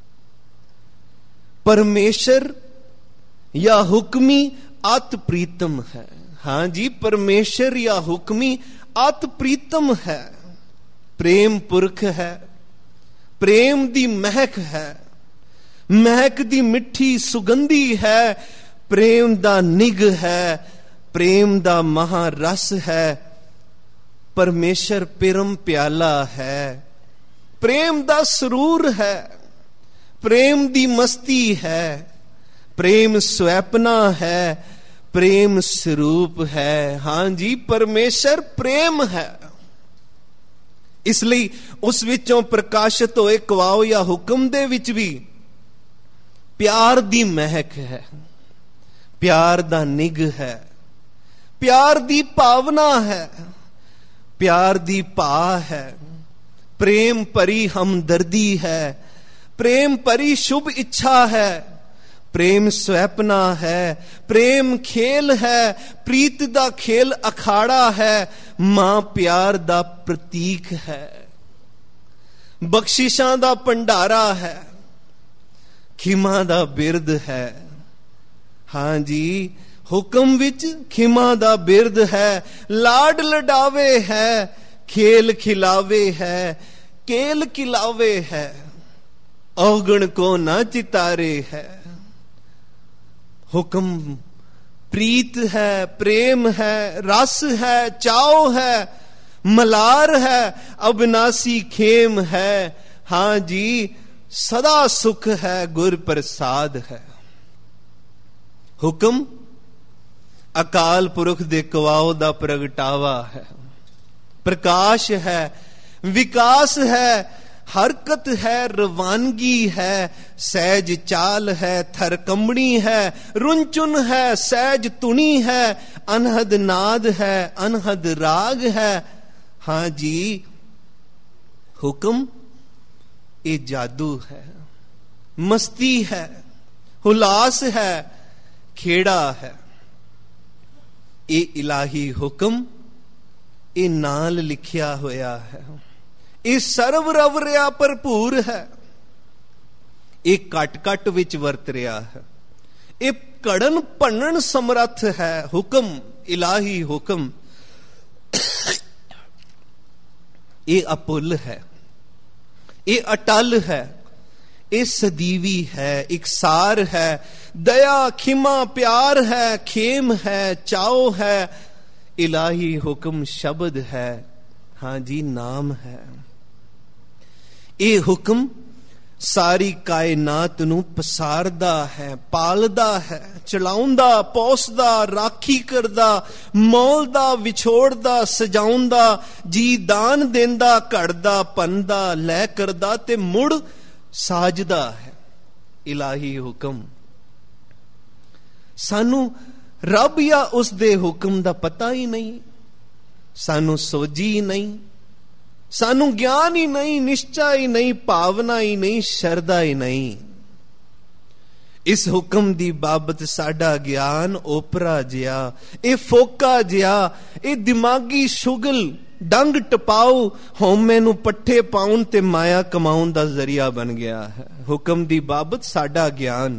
ਪਰਮੇਸ਼ਰ ਜਾਂ ਹੁਕਮੀ ਅਤ ਪ੍ਰੀਤਮ ਹੈ। ਹਾਂ ਜੀ, ਪਰਮੇਸ਼ਰ ਜਾਂ ਹੁਕਮੀ ਅਤ ਪ੍ਰੀਤਮ ਹੈ। ਪ੍ਰੇਮ ਪੁਰਖ ਹੈ, ਪ੍ਰੇਮ ਦੀ ਮਹਿਕ ਹੈ, ਮਹਿਕ ਦੀ ਮਿੱਠੀ ਸੁਗੰਧੀ ਹੈ, ਪ੍ਰੇਮ ਦਾ ਨਿਗ ਹੈ, ਪ੍ਰੇਮ ਦਾ ਮਹਾਰਸ ਹੈ, ਪਰਮੇਸ਼ਰ ਪਿਰਮ ਪਿਆਲਾ ਹੈ। ਪ੍ਰੇਮ ਦਾ ਸਰੂਰ ਹੈ, ਪ੍ਰੇਮ ਦੀ ਮਸਤੀ ਹੈ, ਪ੍ਰੇਮ ਸਵੈਪਨਾ ਹੈ, ਪ੍ਰੇਮ ਸਰੂਪ ਹੈ। ਹਾਂਜੀ, ਪਰਮੇਸ਼ਰ ਪ੍ਰੇਮ ਹੈ। ਇਸ ਲਈ ਉਸ ਵਿੱਚੋਂ ਪ੍ਰਕਾਸ਼ਿਤ ਹੋਏ ਕਵਾਓ ਜਾਂ ਹੁਕਮ ਦੇ ਵਿੱਚ ਵੀ ਪਿਆਰ ਦੀ ਮਹਿਕ ਹੈ, ਪਿਆਰ ਦਾ ਨਿੱਘ ਹੈ, ਪਿਆਰ ਦੀ ਭਾਵਨਾ ਹੈ, ਪਿਆਰ ਦੀ ਭਾ ਹੈ, ਪ੍ਰੇਮ ਭਰੀ ਹਮਦਰਦੀ ਹੈ, ਪ੍ਰੇਮ ਭਰੀ ਸ਼ੁਭ ਇੱਛਾ ਹੈ, ਪ੍ਰੇਮ ਸਵੈਪਨਾ ਹੈ, ਪ੍ਰੇਮ ਖੇਲ ਹੈ, ਪ੍ਰੀਤ ਦਾ ਖੇਲ ਅਖਾੜਾ ਹੈ, ਮਾਂ ਪਿਆਰ ਦਾ ਪ੍ਰਤੀਕ ਹੈ, ਬਖਸ਼ਿਸ਼ਾਂ ਦਾ ਭੰਡਾਰਾ ਹੈ, ਖਿਮਾ ਦਾ ਬਿਰਦ ਹੈ। ਹਾਂਜੀ, ਹੁਕਮ ਵਿੱਚ ਖਿਮਾ ਦਾ ਬਿਰਦ ਹੈ, ਲਾਡ ਲਡਾਵੇ ਹੈ, ਖੇਲ ਖਿਲਾਵੇ ਹੈ, ਕੇਲ ਕਿਲਾਵੇ ਹੈ, ਔਗਣ ਕੋ ਨਾ ਚਿਤਾਰੇ ਹੈ। ਹੁਕਮ ਪ੍ਰੀਤ ਹੈ, ਪ੍ਰੇਮ ਹੈ, ਰਸ ਹੈ, ਚਾਉ ਹੈ, ਮਲਾਰ ਹੈ, ਅਬਨਾਸੀ ਖੇਮ ਹੈ। ਹਾਂ ਜੀ, ਸਦਾ ਸੁਖ ਹੈ, ਗੁਰ ਪ੍ਰਸਾਦ ਹੈ। ਹੁਕਮ ਅਕਾਲ ਪੁਰਖ ਦੇ ਕਵਾਓ ਦਾ ਪ੍ਰਗਟਾਵਾ ਹੈ, ਪ੍ਰਕਾਸ਼ ਹੈ, ਵਿਕਾਸ ਹੈ, ਹਰਕਤ ਹੈ, ਰਵਾਨਗੀ ਹੈ, ਸਹਿਜ ਚਾਲ ਹੈ, ਥਰ ਕੰਬਣੀ ਹੈ, ਰੁੰਚੁਨ ਹੈ, ਸਹਿਜ ਤੁਣੀ ਹੈ, ਅਨਹਦ ਨਾਦ ਹੈ, ਅਨਹਦ ਰਾਗ ਹੈ। ਹਾਂ ਜੀ, ਹੁਕਮ ਇਹ ਜਾਦੂ ਹੈ, ਮਸਤੀ ਹੈ, ਹੁਲਾਸ ਹੈ, ਖੇੜਾ ਹੈ। ਇਹ ਇਲਾਹੀ ਹੁਕਮ ਇਹ ਨਾਲ ਲਿਖਿਆ ਹੋਇਆ ਹੈ, ਇਹ ਸਰਵ ਰਵ ਰਿਹਾ ਭਰਪੂਰ ਹੈ, ਇਹ ਘਟ ਘਟ ਵਿੱਚ ਵਰਤ ਰਿਹਾ ਹੈ, ਇਹ ਘੜਨ ਭੰਨਣ ਸਮਰੱਥ ਹੈ। ਹੁਕਮ, ਇਲਾਹੀ ਹੁਕਮ ਇਹ ਅਪੁੱਲ ਹੈ, ਇਹ ਅਟਲ ਹੈ, ਇਹ ਸਦੀਵੀ ਹੈ, ਇਕਸਾਰ ਹੈ, ਦਇਆ ਖਿਮਾ ਪਿਆਰ ਹੈ, ਖੇਮ ਹੈ, ਚਾਉ ਹੈ। ਇਲਾਹੀ ਹੁਕਮ ਸ਼ਬਦ ਹੈ, ਹਾਂ ਜੀ, ਨਾਮ ਹੈ। ਇਹ ਹੁਕਮ ਸਾਰੀ ਕਾਇਨਾਤ ਨੂੰ ਪਸਾਰਦਾ ਹੈ, ਪਾਲਦਾ ਹੈ, ਚਲਾਉਂਦਾ, ਪੋਸਦਾ, ਰਾਖੀ ਕਰਦਾ, ਮੌਲਦਾ, ਵਿਛੋੜਦਾ, ਸਜਾਉਂਦਾ, ਜੀ ਦਾਨ ਦਿੰਦਾ, ਘੜਦਾ, ਪੰਦਾ, ਲੈ ਕਰਦਾ ਤੇ ਮੁੜ ਸਾਜਦਾ ਹੈ। ਇਲਾਹੀ ਹੁਕਮ। ਸਾਨੂੰ ਰੱਬ ਜਾਂ ਉਸ ਦੇ ਹੁਕਮ ਦਾ ਪਤਾ ਹੀ ਨਹੀਂ, ਸਾਨੂੰ ਸੋਝੀ ਹੀ ਨਹੀਂ, ਸਾਨੂੰ ਗਿਆਨ ਹੀ ਨਹੀਂ, ਨਿਸ਼ਚਾ ਹੀ ਨਹੀਂ, ਭਾਵਨਾ ਹੀ ਨਹੀਂ, ਸ਼ਰਧਾ ਹੀ ਨਹੀਂ। ਇਸ ਹੁਕਮ ਦੀ ਬਾਬਤ ਸਾਡਾ ਗਿਆਨ ਓਪਰਾ ਜਿਹਾ, ਇਹ ਫੋਕਾ ਜਿਹਾ, ਇਹ ਦਿਮਾਗੀ ਸ਼ੁਗਲ, ਡੰਗ ਟਪਾਉ, ਹਉਮੈ ਨੂੰ ਪੱਠੇ ਪਾਉਣ ਤੇ ਮਾਇਆ ਕਮਾਉਣ ਦਾ ਜ਼ਰੀਆ ਬਣ ਗਿਆ ਹੈ। ਹੁਕਮ ਦੀ ਬਾਬਤ ਸਾਡਾ ਗਿਆਨ,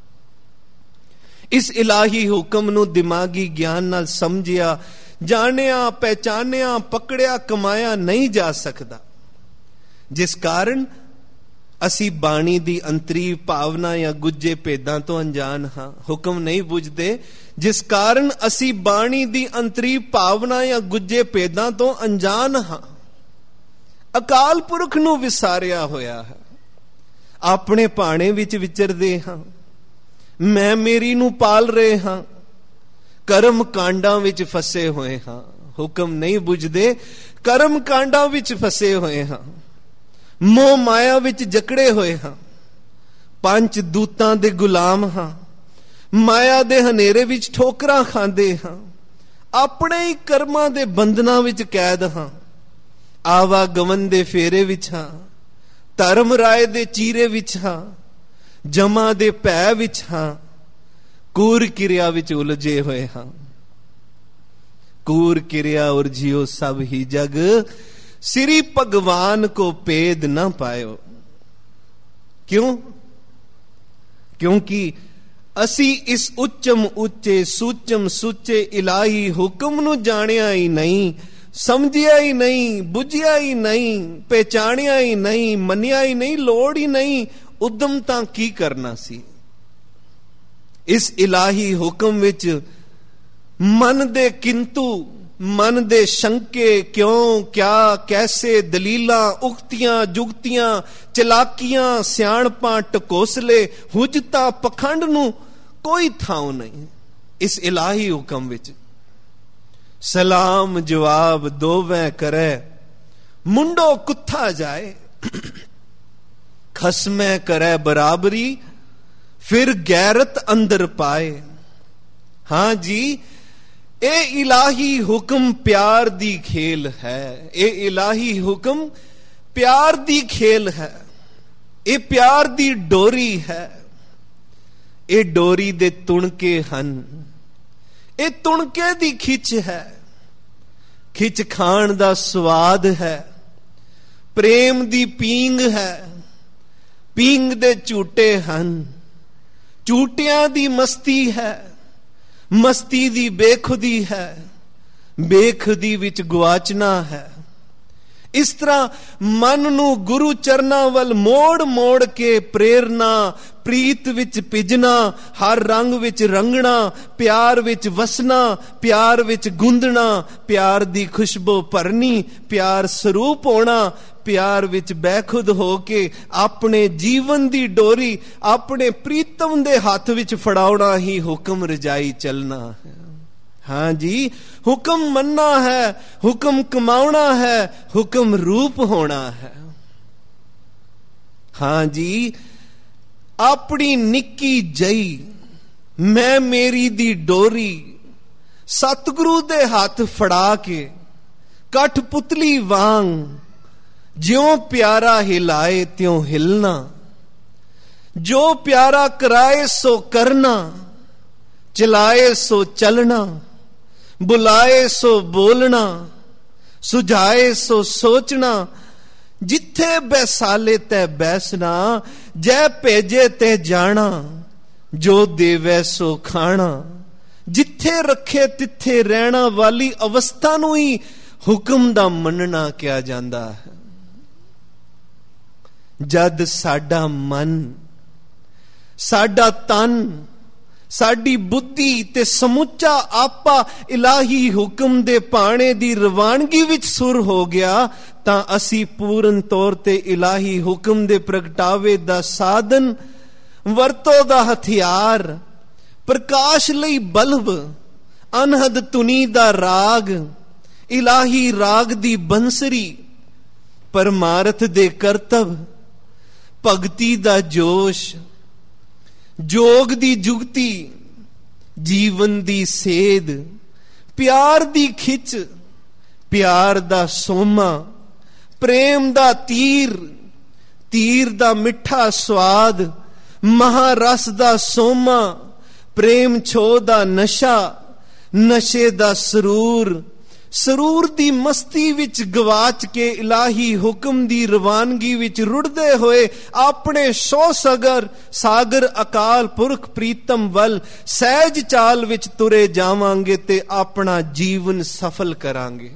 ਇਸ ਇਲਾਹੀ ਹੁਕਮ ਨੂੰ ਦਿਮਾਗੀ ਗਿਆਨ ਨਾਲ ਸਮਝਿਆ, ਜਾਣਿਆ, ਪਹਿਚਾਨਿਆ, ਪਕੜਿਆ, ਕਮਾਇਆ ਨਹੀਂ ਜਾ ਸਕਦਾ, ਜਿਸ ਕਾਰਨ ਅਸੀਂ ਬਾਣੀ ਦੀ ਅੰਤਰੀ ਭਾਵਨਾ ਜਾਂ ਗੁੱਜੇ ਭੇਦਾਂ ਤੋਂ ਅਣਜਾਣ ਹਾਂ। ਹੁਕਮ ਨਹੀਂ ਬੁੱਝਦੇ, ਜਿਸ ਕਾਰਨ ਅਸੀਂ ਬਾਣੀ ਦੀ ਅੰਤਰੀ ਭਾਵਨਾ ਜਾਂ ਗੁੱਜੇ ਭੇਦਾਂ ਤੋਂ ਅਣਜਾਣ ਹਾਂ। ਅਕਾਲ ਪੁਰਖ ਨੂੰ ਵਿਸਾਰਿਆ ਹੋਇਆ ਹੈ, ਆਪਣੇ ਭਾਣੇ ਵਿੱਚ ਵਿਚਰਦੇ ਹਾਂ, ਮੈਂ ਮੇਰੀ ਨੂੰ ਪਾਲ ਰਹੇ ਹਾਂ, ਕਰਮ ਕਾਂਡਾਂ ਵਿੱਚ ਫਸੇ ਹੋਏ ਹਾਂ। ਹੁਕਮ ਨਹੀਂ ਬੁੱਝਦੇ, ਕਰਮ ਕਾਂਡਾਂ ਵਿੱਚ ਫਸੇ ਹੋਏ ਹਾਂ, ਮੋਹ ਮਾਇਆ ਵਿੱਚ ਜਕੜੇ ਹੋਏ ਹਾਂ, ਪੰਜ ਦੂਤਾਂ ਦੇ ਗੁਲਾਮ ਹਾਂ, ਮਾਇਆ ਦੇ ਹਨੇਰੇ ਵਿੱਚ ਠੋਕਰਾਂ ਖਾਂਦੇ ਹਾਂ, ਆਪਣੇ ਹੀ ਕਰਮਾਂ ਦੇ ਬੰਧਨਾਂ ਵਿੱਚ ਕੈਦ ਹਾਂ, ਆਵਾਗਮਨ ਦੇ ਫੇਰੇ ਵਿੱਚ ਹਾਂ, ਧਰਮ ਰਾਏ ਦੇ ਚੀਰੇ ਵਿੱਚ ਹਾਂ, ਜਮਾ ਦੇ ਭੈ ਵਿੱਚ ਹਾਂ, ਕੂਰ ਕਿਰਿਆ ਵਿੱਚ ਉਲਝੇ ਹੋਏ ਹਾਂ। ਕੂਰ ਕਿਰਿਆ ਔਰ ਜਿਉ ਸਭ ਹੀ ਜਗ, ਸ੍ਰੀ ਭਗਵਾਨ ਕੋ ਭੇਦ ਨਾ ਪਾਇਓ। ਕਿਉਂ? ਕਿਉਂਕਿ ਅਸੀਂ ਇਸ ਉੱਚਮ ਉੱਚੇ, ਸੂਚਮ ਸੁੱਚੇ ਇਲਾਹੀ ਹੁਕਮ ਨੂੰ ਜਾਣਿਆ ਹੀ ਨਹੀਂ, ਸਮਝਿਆ ਹੀ ਨਹੀਂ, ਬੁੱਝਿਆ ਹੀ ਨਹੀਂ, ਪਹਿਚਾਣਿਆ ਹੀ ਨਹੀਂ, ਮੰਨਿਆ ਹੀ ਨਹੀਂ, ਲੋੜ ਹੀ ਨਹੀਂ, ਉਦਮ ਤਾਂ ਕੀ ਕਰਨਾ ਸੀ। ਇਸ ਇਲਾਹੀ ਹੁਕਮ ਵਿੱਚ ਮਨ ਦੇ ਕਿੰਤੂ, ਮਨ ਦੇ ਸ਼ੰਕੇ, ਕਿਉਂ, ਕਿਆ, ਕੈਸੇ, ਦਲੀਲਾਂ, ਉਕਤੀਆਂ, ਜੁਗਤੀਆਂ, ਚਲਾਕੀਆਂ, ਸਿਆਣਪਾਂ, ਟਕੋਸਲੇ, ਹੁਜਤਾਂ, ਪਖੰਡ ਨੂੰ ਕੋਈ ਥਾਂ ਨਹੀਂ ਇਸ ਇਲਾਹੀ ਹੁਕਮ ਵਿੱਚ। ਸਲਾਮ ਜਵਾਬ ਦੋਵੇਂ ਕਰੇ, ਮੁੰਡੋ ਕੁੱਥਾ ਜਾਏ। ਖਸਮੈ ਕਰੇ ਬਰਾਬਰੀ, ਫਿਰ ਗੈਰਤ ਅੰਦਰ ਪਾਏ। ਹਾਂ ਜੀ, ਇਹ ਇਲਾਹੀ ਹੁਕਮ ਪਿਆਰ ਦੀ ਖੇਲ ਹੈ। ਇਹ ਇਲਾਹੀ ਹੁਕਮ ਪਿਆਰ ਦੀ ਖੇਲ ਹੈ। ਇਹ ਪਿਆਰ ਦੀ ਡੋਰੀ ਹੈ। ਇਹ ਡੋਰੀ ਦੇ ਤੁਣਕੇ ਹਨ। ਇਹ ਤੁਣਕੇ ਦੀ ਖਿੱਚ ਹੈ। ਖਿੱਚ ਖਾਣ ਦਾ ਸਵਾਦ ਹੈ। ਪ੍ਰੇਮ ਦੀ ਪੀਂਗ ਹੈ। ਪੀਂਗ ਦੇ ਝੂਟੇ ਹਨ। ਝੂਟਿਆਂ ਦੀ ਮਸਤੀ ਹੈ। ਮਸਤੀ ਦੀ ਬੇਖੁਦੀ ਹੈ। ਬੇਖੁਦੀ ਵਿੱਚ ਗੁਆਚਣਾ ਹੈ। ਇਸ ਤਰ੍ਹਾਂ ਮਨ ਨੂੰ ਗੁਰੂ ਚਰਨਾਂ ਵੱਲ ਮੋੜ ਮੋੜ ਕੇ ਪ੍ਰੇਰਨਾ, ਪ੍ਰੀਤ ਵਿੱਚ ਭਿੱਜਣਾ, ਹਰ ਰੰਗ ਵਿੱਚ ਰੰਗਣਾ, ਪਿਆਰ ਵਿੱਚ ਵਸਣਾ, ਪਿਆਰ ਵਿੱਚ ਗੁੰਦਣਾ, ਪਿਆਰ ਦੀ ਖੁਸ਼ਬੂ ਭਰਨੀ, ਪਿਆਰ ਸਰੂਪ ਹੋਣਾ, ਪਿਆਰ ਵਿੱਚ ਬੇਖੁਦ ਹੋ ਕੇ ਆਪਣੇ ਜੀਵਨ ਦੀ ਡੋਰੀ ਆਪਣੇ ਪ੍ਰੀਤਮ ਦੇ ਹੱਥ ਵਿੱਚ ਫੜਾਉਣਾ ਹੀ ਹੁਕਮ ਰਜਾਈ ਚੱਲਣਾ ਹੈ। ਹਾਂ ਜੀ, ਹੁਕਮ ਮੰਨਣਾ ਹੈ, ਹੁਕਮ ਕਮਾਉਣਾ ਹੈ, ਹੁਕਮ ਰੂਪ ਹੋਣਾ ਹੈ। ਹਾਂ ਜੀ, ਆਪਣੀ ਨਿੱਕੀ ਜਈ ਮੈਂ ਮੇਰੀ ਦੀ ਡੋਰੀ ਸਤਿਗੁਰੂ ਦੇ ਹੱਥ ਫੜਾ ਕੇ ਕਠਪੁਤਲੀ ਵਾਂਗ ਜਿਉਂ ਪਿਆਰਾ ਹਿਲਾਏ ਤਿਉਂ ਹਿਲਣਾ, ਜੋ ਪਿਆਰਾ ਕਰਾਏ ਸੋ ਕਰਨਾ, ਚਲਾਏ ਸੋ ਚਲਣਾ, ਬੁਲਾਏ ਸੋ ਬੋਲਣਾ, ਸੁਝਾਏ ਸੋ ਸੋਚਣਾ, ਜਿੱਥੇ ਬੈਸਾਲੇ ਤੈ ਬੈਸਣਾ, ਜੈ ਭੇਜੇ ਤੇ ਜਾਣਾ, ਜੋ ਦੇਵੈ ਸੋ ਖਾਣਾ, ਜਿੱਥੇ ਰੱਖੇ ਤਿੱਥੇ ਰਹਿਣਾ ਵਾਲੀ ਅਵਸਥਾ ਨੂੰ ਹੀ ਹੁਕਮ ਦਾ ਮੰਨਣਾ ਕਿਹਾ ਜਾਂਦਾ ਹੈ। ਜਦ ਸਾਡਾ ਮਨ, ਸਾਡਾ ਤਨ, ਸਾਡੀ ਬੁੱਧੀ ਤੇ ਸਮੁੱਚਾ ਆਪਾ ਇਲਾਹੀ ਹੁਕਮ ਦੇ ਭਾਣੇ ਦੀ ਰਵਾਨਗੀ ਵਿੱਚ ਸੁਰ ਹੋ ਗਿਆ, ਤਾਂ ਅਸੀਂ ਪੂਰਨ ਤੌਰ ਤੇ ਇਲਾਹੀ ਹੁਕਮ ਦੇ ਪ੍ਰਗਟਾਵੇ ਦਾ ਸਾਧਨ, ਵਰਤੋਂ ਦਾ ਹਥਿਆਰ, ਪ੍ਰਕਾਸ਼ ਲਈ ਬਲਬ, ਅਨਹਦ ਧੁਨੀ ਦਾ ਰਾਗ, ਇਲਾਹੀ ਰਾਗ ਦੀ ਬੰਸਰੀ, ਪਰਮਾਰਥ ਦੇ ਕਰਤਵ, ਭਗਤੀ ਦਾ ਜੋਸ਼, ਜੋਗ ਦੀ ਜੁਗਤੀ, ਜੀਵਨ ਦੀ ਸੇਧ, ਪਿਆਰ ਦੀ ਖਿੱਚ, ਪਿਆਰ ਦਾ ਸੋਮਾ, ਪ੍ਰੇਮ ਦਾ ਤੀਰ, ਤੀਰ ਦਾ ਮਿੱਠਾ ਸਵਾਦ, ਮਹਾਰਸ ਦਾ ਸੋਮਾ, ਪ੍ਰੇਮ ਛੋ ਦਾ ਨਸ਼ਾ, ਨਸ਼ੇ ਦਾ ਸਰੂਰ, ਸਰੂਰ ਦੀ ਮਸਤੀ ਵਿੱਚ ਗਵਾਚ ਕੇ ਇਲਾਹੀ ਹੁਕਮ ਦੀ ਰਵਾਨਗੀ ਵਿੱਚ ਰੁੜਦੇ ਹੋਏ ਆਪਣੇ ਸੋ ਸਗਰ ਸਾਗਰ ਅਕਾਲ ਪੁਰਖ ਪ੍ਰੀਤਮ ਵੱਲ ਸਹਿਜ ਚਾਲ ਵਿੱਚ ਤੁਰੇ ਜਾਵਾਂਗੇ ਤੇ ਆਪਣਾ ਜੀਵਨ ਸਫਲ ਕਰਾਂਗੇ।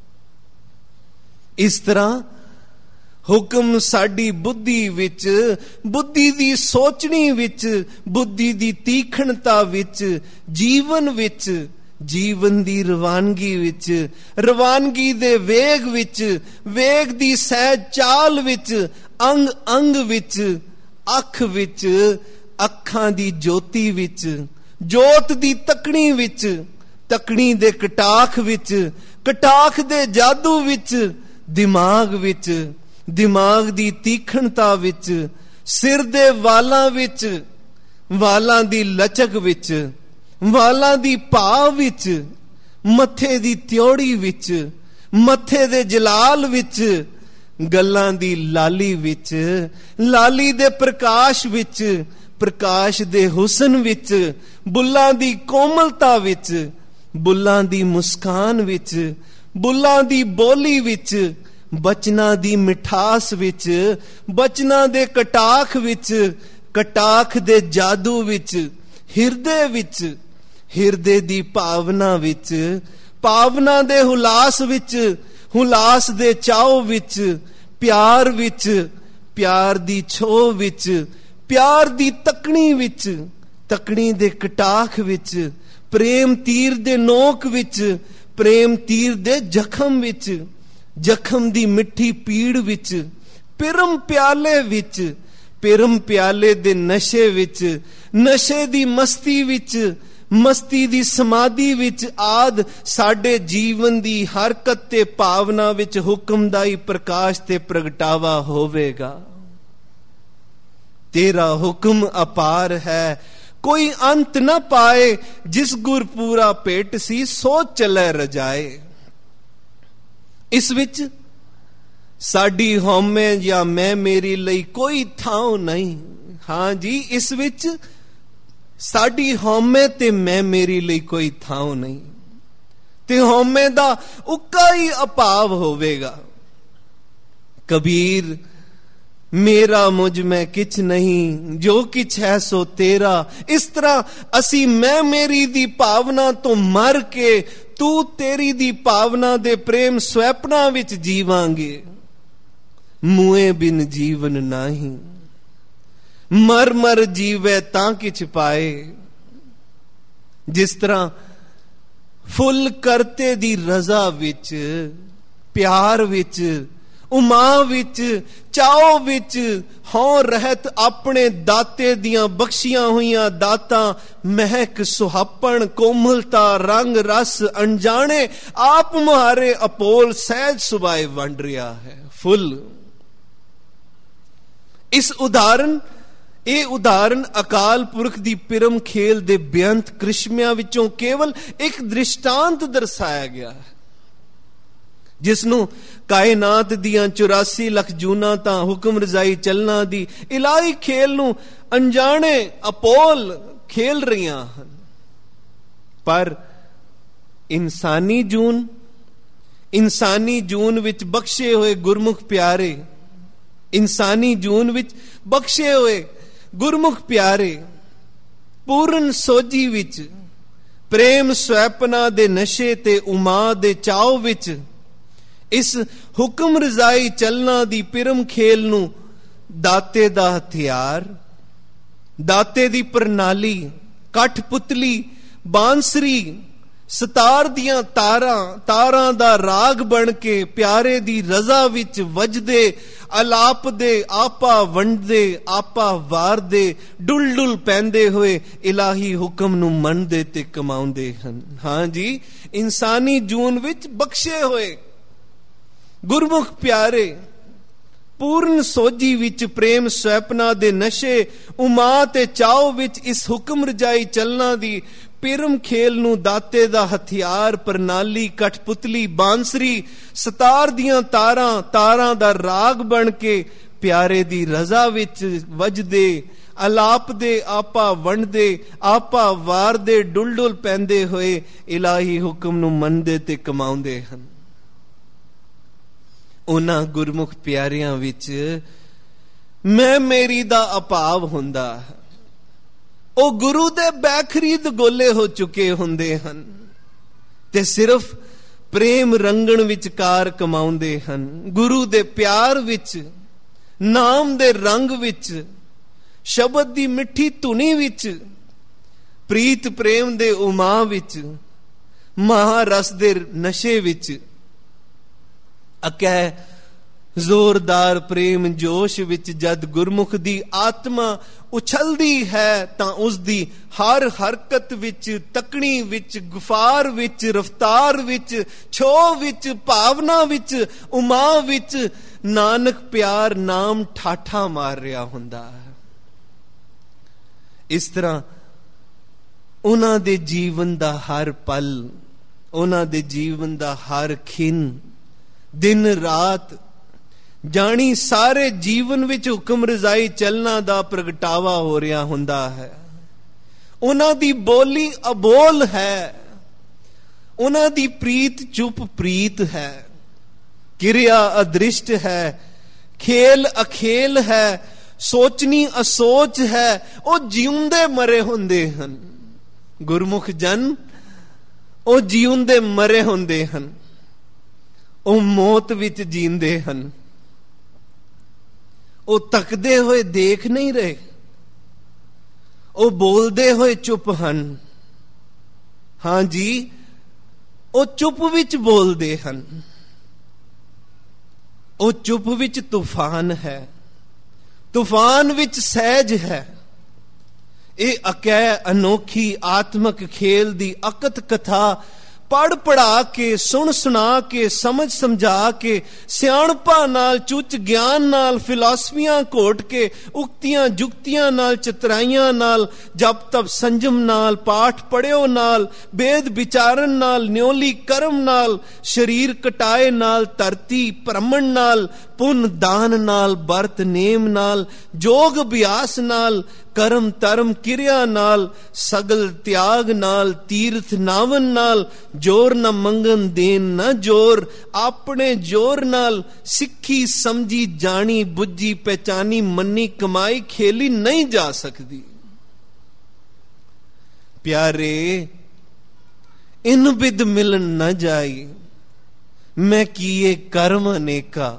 ਇਸ ਤਰ੍ਹਾਂ ਹੁਕਮ ਸਾਡੀ ਬੁੱਧੀ ਵਿੱਚ, ਬੁੱਧੀ ਦੀ ਸੋਚਣੀ ਵਿੱਚ, ਬੁੱਧੀ ਦੀ ਤੀਖਣਤਾ ਵਿੱਚ, ਜੀਵਨ ਵਿੱਚ, ਜੀਵਨ ਦੀ ਰਵਾਨਗੀ ਵਿੱਚ, ਰਵਾਨਗੀ ਦੇ ਵੇਗ ਵਿੱਚ, ਵੇਗ ਦੀ ਸਹਿਜ ਚਾਲ ਵਿੱਚ, ਅੰਗ ਅੰਗ ਵਿੱਚ, ਅੱਖ ਵਿੱਚ, ਅੱਖਾਂ ਦੀ ਜੋਤੀ ਵਿੱਚ, ਜੋਤ ਦੀ ਤਕਣੀ ਵਿੱਚ, ਤਕਣੀ ਦੇ ਕਟਾਖ ਵਿੱਚ, ਕਟਾਖ ਦੇ ਜਾਦੂ ਵਿੱਚ, ਦਿਮਾਗ ਵਿੱਚ, ਦਿਮਾਗ ਦੀ ਤੀਖਣਤਾ ਵਿੱਚ, ਸਿਰ ਦੇ ਵਾਲਾਂ ਵਿੱਚ, ਵਾਲਾਂ ਦੀ ਲਚਕ ਵਿੱਚ, ਵਾਲਾਂ ਦੀ ਭਾਵ ਵਿੱਚ, ਮੱਥੇ ਦੀ ਤਿਉੜੀ ਵਿੱਚ, ਮੱਥੇ ਦੇ ਜਲਾਲ ਵਿੱਚ, ਗੱਲਾਂ ਦੀ ਲਾਲੀ ਵਿੱਚ, ਲਾਲੀ ਦੇ ਪ੍ਰਕਾਸ਼ ਵਿੱਚ, ਪ੍ਰਕਾਸ਼ ਦੇ ਹੁਸਨ ਵਿੱਚ, ਬੁੱਲਾਂ ਦੀ ਕੋਮਲਤਾ ਵਿੱਚ, ਬੁੱਲਾਂ ਦੀ ਮੁਸਕਾਨ ਵਿੱਚ, ਬੁੱਲਾਂ ਦੀ ਬੋਲੀ ਵਿੱਚ, ਬਚਨਾਂ ਦੀ ਮਿਠਾਸ ਵਿੱਚ, ਬਚਨਾਂ ਦੇ ਕਟਾਖ ਵਿੱਚ, ਕਟਾਖ ਦੇ ਜਾਦੂ ਵਿੱਚ, ਹਿਰਦੇ ਵਿੱਚ, ਹਿਰਦੇ ਦੀ ਭਾਵਨਾ ਵਿੱਚ, ਭਾਵਨਾ ਦੇ ਹੁਲਾਸ ਵਿੱਚ, ਹੁਲਾਸ ਦੇ ਚਾਉ ਵਿੱਚ, ਪਿਆਰ ਵਿੱਚ, ਪਿਆਰ ਦੀ ਛੋਹ ਵਿੱਚ, ਪਿਆਰ ਦੀ ਤਕਣੀ ਵਿੱਚ, ਤਕਣੀ ਦੇ ਕਟਾਖ ਵਿੱਚ, ਪ੍ਰੇਮ ਤੀਰ ਦੇ ਨੋਕ ਵਿੱਚ, ਪ੍ਰੇਮ ਤੀਰ ਦੇ ਜ਼ਖਮ ਵਿੱਚ, ਜ਼ਖਮ ਦੀ ਮਿੱਠੀ ਪੀੜ ਵਿੱਚ, ਪਿਰਮ ਪਿਆਲੇ ਵਿੱਚ, ਪਿਰਮ ਪਿਆਲੇ ਦੇ ਨਸ਼ੇ ਵਿੱਚ, ਨਸ਼ੇ ਦੀ ਮਸਤੀ ਵਿੱਚ, ਮਸਤੀ ਦੀ ਸਮਾਧੀ ਵਿੱਚ ਆਦ ਸਾਡੇ ਜੀਵਨ ਦੀ ਹਰਕਤ ਤੇ ਭਾਵਨਾ ਵਿੱਚ ਹੁਕਮ ਦਾ ਹੀ ਪ੍ਰਕਾਸ਼ ਤੇ ਪ੍ਰਗਟਾਵਾ ਹੋਵੇਗਾ। ਤੇਰਾ ਹੁਕਮ ਅਪਾਰ ਹੈ, ਕੋਈ ਅੰਤ ਨਾ ਪਾਏ, ਜਿਸ ਗੁਰ ਪੂਰਾ ਭੇਟ ਸੀ ਸੋ ਚਲੇ ਰਜਾਏ। ਇਸ ਵਿੱਚ ਸਾਡੀ ਹਉਮੈ ਜਾਂ ਮੈਂ ਮੇਰੀ ਲਈ ਕੋਈ ਥਾਂ ਨਹੀਂ। ਹਾਂ ਜੀ, ਇਸ ਵਿੱਚ ਸਾਡੀ ਹਉਮੈ ਤੇ ਮੈਂ ਮੇਰੀ ਲਈ ਕੋਈ ਥਾਂ ਨਹੀਂ, ਤੇ ਹਉਮੈ ਦਾ ਉੱਕਾ ਹੀ ਅਭਾਵ ਹੋਵੇਗਾ। ਕਬੀਰ ਮੇਰਾ ਮੁਝ ਮੈਂ ਕਿਛ ਨਹੀਂ, ਜੋ ਕਿਛ ਹੈ ਸੋ ਤੇਰਾ। ਇਸ ਤਰ੍ਹਾਂ ਅਸੀਂ ਮੈਂ ਮੇਰੀ ਦੀ ਭਾਵਨਾ ਤੋਂ ਮਰ ਕੇ ਤੂੰ ਤੇਰੀ ਦੀ ਭਾਵਨਾ ਦੇ ਪ੍ਰੇਮ ਸਵੈਪਨਾ ਵਿੱਚ ਜੀਵਾਂਗੇ। ਮੂਏ ਬਿਨ ਜੀਵਨ ਨਹੀਂ, ਮਰ ਮਰ ਜੀਵੇ ਤਾਂ ਕਿਛ ਪਾਏ। ਜਿਸ ਤਰ੍ਹਾਂ ਫੁੱਲ ਕਰਤੇ ਦੀ ਰਜ਼ਾ ਵਿੱਚ, ਪਿਆਰ ਵਿੱਚ, ਉਮਾ ਵਿੱਚ, ਚਾਓ ਵਿੱਚ, ਹਉ ਰਹਿਤ ਆਪਣੇ ਦਾਤੇ ਦੀਆਂ ਬਖਸ਼ੀਆਂ ਹੋਈਆਂ ਦਾਤਾਂ, ਮਹਿਕ ਸੁਹਾਪਣ ਕੋਮਲਤਾ ਰੰਗ ਰਸ ਅਣਜਾਣੇ ਆਪ ਮੁਹਾਰੇ ਅਪੋਲ ਸਹਿਜ ਸੁਭਾਏ ਵੰਡ ਰਿਹਾ ਹੈ। ਫੁੱਲ ਇਸ ਉਦਾਹਰਨ ਇਹ ਉਦਾਹਰਨ ਅਕਾਲ ਪੁਰਖ ਦੀ ਪਿਰਮ ਖੇਲ ਦੇ ਬੇਅੰਤ ਕ੍ਰਿਸ਼ਮਿਆਂ ਵਿੱਚੋਂ ਕੇਵਲ ਇੱਕ ਦ੍ਰਿਸ਼ਟਾਂਤ ਦਰਸਾਇਆ ਗਿਆ ਹੈ, ਜਿਸ ਨੂੰ ਕਾਇਨਾਤ ਦੀਆਂ ਚੁਰਾਸੀ ਲੱਖ ਜੂਨਾਂ ਤਾਂ ਹੁਕਮ ਰਜ਼ਾਈ ਚੱਲਣਾ ਦੀ ਇਲਾਹੀ ਖੇਲ ਨੂੰ ਅਣਜਾਣੇ ਅਪੋਲ ਖੇਲ ਰਹੀਆਂ ਹਨ। ਪਰ ਇਨਸਾਨੀ ਜੂਨ, ਇਨਸਾਨੀ ਜੂਨ ਵਿੱਚ ਬਖਸ਼ੇ ਹੋਏ ਗੁਰਮੁਖ ਪਿਆਰੇ, ਇਨਸਾਨੀ ਜੂਨ ਵਿੱਚ ਬਖਸ਼ੇ ਹੋਏ ਗੁਰਮੁਖ ਪਿਆਰੇ ਪੂਰਨ ਸੋਝੀ ਵਿੱਚ, ਪ੍ਰੇਮ ਸਵੈਪਨਾ ਦੇ ਨਸ਼ੇ ਤੇ ਉਮਾ ਦੇ ਚਾਉ ਵਿੱਚ ਇਸ ਹੁਕਮ ਰਜ਼ਾਈ ਚੱਲਣਾ ਦੀ ਪਿਰਮ ਖੇਲ ਨੂੰ ਦਾਤੇ ਦਾ ਹਥਿਆਰ, ਦਾਤੇ ਦੀ ਪ੍ਰਣਾਲੀ, ਕਠਪੁਤਲੀ, ਬਾਂਸਰੀ, ਸਤਾਰ ਦੀਆਂ ਤਾਰਾਂ, ਤਾਰਾਂ ਦਾ ਰਾਗ ਬਣ ਕੇ ਪਿਆਰੇ ਦੀ ਰਜ਼ਾ ਵਿੱਚ ਵੱਜਦੇ, ਅਲਾਪ ਦੇ ਆਪਾ ਵੰਡਦੇ, ਆਪਾ ਵਾਰਦੇ, ਡੁੱਲ ਡੁੱਲ ਪੈਂਦੇ ਹੋਏ ਇਲਾਹੀ ਹੁਕਮ ਨੂੰ ਮੰਨਦੇ ਤੇ ਕਮਾਉਂਦੇ ਹਨ। ਹਾਂ ਜੀ, ਇਨਸਾਨੀ ਜੂਨ ਵਿੱਚ ਬਖਸ਼ੇ ਹੋਏ ਗੁਰਮੁਖ ਪਿਆਰੇ ਪੂਰਨ ਸੋਝੀ ਵਿੱਚ ਪ੍ਰੇਮ ਸਵੈਪਨਾ ਦੇ ਨਸ਼ੇ, ਉਮਾ ਤੇ ਚਾਉ ਵਿੱਚ ਇਸ ਹੁਕਮ ਰਜਾਈ ਚੱਲਣਾ ਦੀ ਪਿਰਮ ਖੇਲ ਨੂੰ ਦਾਤੇ ਦਾ ਹਥਿਆਰ, ਪ੍ਰਣਾਲੀ, ਕਠਪੁਤਲੀ, ਬਾਂਸਰੀ, ਸਤਾਰ ਦੀਆਂ ਤਾਰਾਂ, ਤਾਰਾਂ ਦਾ ਰਾਗ ਬਣ ਕੇ ਪਿਆਰੇ ਦੀ ਰਜ਼ਾ ਵਿੱਚ ਵੱਜਦੇ, ਅਲਾਪ ਦੇ, ਆਪਾ ਵੰਡਦੇ, ਆਪਾ ਵਾਰਦੇ, ਡੁੱਲ ਡੁੱਲ ਪੈਂਦੇ ਹੋਏ ਇਲਾਹੀ ਹੁਕਮ ਨੂੰ ਮੰਨਦੇ ਤੇ ਕਮਾਉਂਦੇ ਹਨ। ਉਹਨਾਂ ਗੁਰਮੁਖ ਪਿਆਰਿਆਂ ਵਿੱਚ ਮੈਂ ਮੇਰੀ ਦਾ ਅਭਾਵ ਹੁੰਦਾ ਹੈ। ਉਹ ਗੁਰੂ ਦੇ ਬੈਖਰੀਦ ਗੋਲੇ ਹੋ ਚੁੱਕੇ ਹੁੰਦੇ ਹਨ ਤੇ ਸਿਰਫ ਪ੍ਰੇਮ ਰੰਗਣ ਵਿਚਕਾਰ ਕਮਾਉਂਦੇ ਹਨ। ਗੁਰੂ ਦੇ ਪਿਆਰ ਵਿੱਚ, ਨਾਮ ਦੇ ਰੰਗ ਵਿੱਚ, ਸ਼ਬਦ ਦੀ ਮਿੱਠੀ ਧੁਨੀ ਵਿੱਚ, ਪ੍ਰੀਤ ਪ੍ਰੇਮ ਦੇ ਉਮਾ ਵਿੱਚ, ਮਹਾਰਸ ਦੇ ਨਸ਼ੇ ਵਿੱਚ, ਅਕੈ ਜ਼ੋਰਦਾਰ ਪ੍ਰੇਮ ਜੋਸ਼ ਵਿੱਚ ਜਦ ਗੁਰਮੁਖ ਦੀ ਆਤਮਾ ਉਛਲਦੀ ਹੈ ਤਾਂ ਉਸ ਦੀ ਹਰ ਹਰਕਤ ਵਿੱਚ, ਤਕਣੀ ਵਿੱਚ, ਗੁਫਾਰ ਵਿੱਚ, ਰਫਤਾਰ ਵਿੱਚ, ਛੋਹ ਵਿੱਚ, ਭਾਵਨਾ ਵਿੱਚ, ਉਮਾ ਵਿੱਚ ਨਾਨਕ ਪਿਆਰ ਨਾਮ ਠਾਠਾ ਮਾਰ ਰਿਹਾ ਹੁੰਦਾ ਹੈ। ਇਸ ਤਰ੍ਹਾਂ ਉਹਨਾਂ ਦੇ ਜੀਵਨ ਦਾ ਹਰ ਪਲ, ਉਹਨਾਂ ਦੇ ਜੀਵਨ ਦਾ ਹਰ ਖਿਨ, ਦਿਨ ਰਾਤ, ਜਾਣੀ ਸਾਰੇ ਜੀਵਨ ਵਿੱਚ ਹੁਕਮ ਰਜ਼ਾਈ ਚੱਲਣਾ ਦਾ ਪ੍ਰਗਟਾਵਾ ਹੋ ਰਿਹਾ ਹੁੰਦਾ ਹੈ। ਉਹਨਾਂ ਦੀ ਬੋਲੀ ਅਬੋਲ ਹੈ, ਉਹਨਾਂ ਦੀ ਪ੍ਰੀਤ ਚੁੱਪ ਪ੍ਰੀਤ ਹੈ, ਕਿਰਿਆ ਅਦ੍ਰਿਸ਼ਟ ਹੈ, ਖੇਲ ਅਖੇਲ ਹੈ, ਸੋਚਣੀ ਅਸੋਚ ਹੈ। ਉਹ ਜਿਉਂਦੇ ਮਰੇ ਹੁੰਦੇ ਹਨ। ਗੁਰਮੁਖ ਜਨ ਉਹ ਜਿਉਂਦੇ ਮਰੇ ਹੁੰਦੇ ਹਨ। ਉਹ ਮੌਤ ਵਿੱਚ ਜੀਂਦੇ ਹਨ। ਉਹ ਤੱਕਦੇ ਹੋਏ ਦੇਖ ਨਹੀਂ ਰਹੇ, ਉਹ ਬੋਲਦੇ ਹੋਏ ਚੁੱਪ ਹਨ। ਹਾਂ ਜੀ, ਉਹ ਚੁੱਪ ਵਿੱਚ ਬੋਲਦੇ ਹਨ। ਉਹ ਚੁੱਪ ਵਿੱਚ ਤੂਫਾਨ ਹੈ, ਤੂਫਾਨ ਵਿੱਚ ਸਹਿਜ ਹੈ। ਇਹ ਅਕੈ ਅਨੋਖੀ ਆਤਮਕ ਖੇਲ ਦੀ ਅਕਤ ਕਥਾ ਪੜ ਪੜਾ ਕੇ, ਸੁਣ ਸੁਣਾ ਕੇ, ਸਮਝ ਸਮਝਾ ਕੇ, ਸਿਆਣਪਾਂ ਨਾਲ, ਚੁੱਚ ਗਿਆਨ ਨਾਲ, ਫਿਲਾਸਫੀਆਂ ਘੋਟ ਕੇ, ਉਕਤੀਆਂ ਜੁਗਤੀਆਂ ਨਾਲ, ਚਤਰਾਈਆਂ ਨਾਲ, ਜਪ ਤਪ ਸੰਜਮ ਨਾਲ, ਪਾਠ ਪੜਿਓ ਨਾਲ, ਵੇਦ ਵਿਚਾਰਨ ਨਾਲ, ਨਿਉਲੀ ਕਰਮ ਨਾਲ, ਸ਼ਰੀਰ ਕਟਾਏ ਨਾਲ, ਧਰਤੀ ਭ੍ਰਮਣ ਨਾਲ, ਪੁੰਨ ਦਾਨ ਨਾਲ, ਵਰਤ ਨੇਮ ਨਾਲ, ਜੋਗ ਅਭਿਆਸ ਨਾਲ, ਕਰਮ ਧਰਮ ਕਿਰਿਆ ਨਾਲ, ਸਗਲ ਤਿਆਗ ਨਾਲ, ਤੀਰਥ ਨਾਵਨ ਨਾਲ, ਜੋਰ ਨਾ ਮੰਗਨ ਦੇਨ ਨਾ ਜੋਰ, ਆਪਣੇ ਜੋਰ ਨਾਲ, ਸਿੱਖੀ ਸਮਝੀ ਜਾਣੀ ਬੁੱਝੀ ਪਹਿਚਾਨੀ ਮੰਨੀ ਕਮਾਈ ਖੇਲੀ ਨਹੀਂ ਜਾ ਸਕਦੀ। ਪਿਆਰੇ, ਇਨ ਬਿਦ ਮਿਲਨ ਨਾ ਜਾਈ, ਮੈਂ ਕੀਏ ਕਰਮ ਅਨੇਕਾ,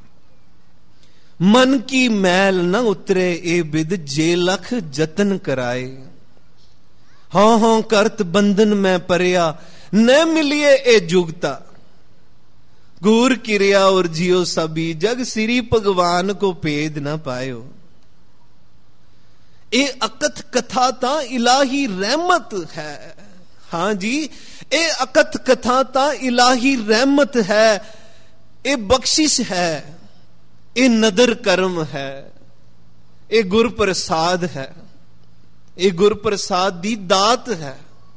मन की मैल न उतरे ए बिद जे लख जतन कराए। हाँ हाँ करत बंधन में परिया न मिलिए ए जुगता, घूर किरिया और जियो सभी जग श्री भगवान को भेद न पायो। ए अकथ कथा ता इलाही रहमत है। हाँ जी, ए अकथ कथा ता इलाही रहमत है, ए बख्शिश है, ਇਹ ਨਦਰ ਕਰਮ ਹੈ, ਇਹ ਗੁਰਪ੍ਰਸਾਦ ਹੈ, ਇਹ ਗੁਰਪ੍ਰਸਾਦ ਦੀ ਦਾਤ ਹੈ।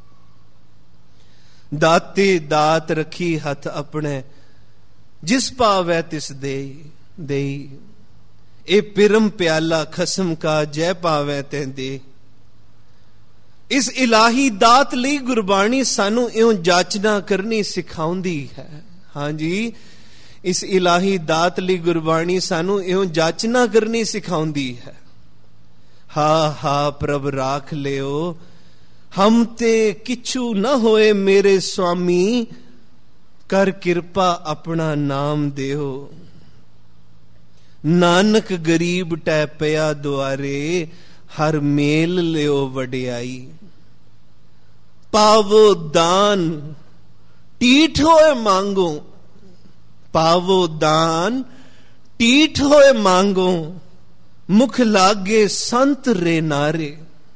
ਦਾਤੇ ਦਾਤ ਰੱਖੀ ਹੱਥ ਆਪਣੇ, ਜਿਸ ਪਾਵੈ ਤਿਸ ਦੇਈ ਦੇਈ। ਇਹ ਪਿਰਮ ਪਿਆਲਾ ਖਸਮ ਕਾ, ਜੈ ਪਾਵੈ ਤੈਂ ਦੇ। ਇਸ ਇਲਾਹੀ ਦਾਤ ਲਈ ਗੁਰਬਾਣੀ ਸਾਨੂੰ ਇਉਂ ਜਾਚਨਾ ਕਰਨੀ ਸਿਖਾਉਂਦੀ ਹੈ। ਹਾਂਜੀ, ਇਸ ਇਲਾਹੀ ਦਾਤ ਲਈ ਗੁਰਬਾਣੀ ਸਾਨੂੰ ਇਉਂ ਜਾਚਨਾ ਕਰਨੀ ਸਿਖਾਉਂਦੀ ਹੈ। ਹਾ ਹਾ ਪ੍ਰਭ ਰਾਖ ਲਿਓ, ਹਮ ਤੇ ਕਿਛੂ ਨਾ ਹੋਏ ਮੇਰੇ ਸੁਆਮੀ, ਕਰ ਕਿਰਪਾ ਆਪਣਾ ਨਾਮ ਦਿਓ। ਨਾਨਕ ਗਰੀਬ ਟੈ ਪਿਆ ਦੁਆਰੇ, ਹਰ ਮੇਲ ਲਿਓ ਵਡਿਆਈ। ਪਾਵੋ ਦਾਨ ਟੀਠ ਹੋਏ ਮੰਗੋ, पावो दान टीठ होए मांगो, मुख लागे संत रे नारे।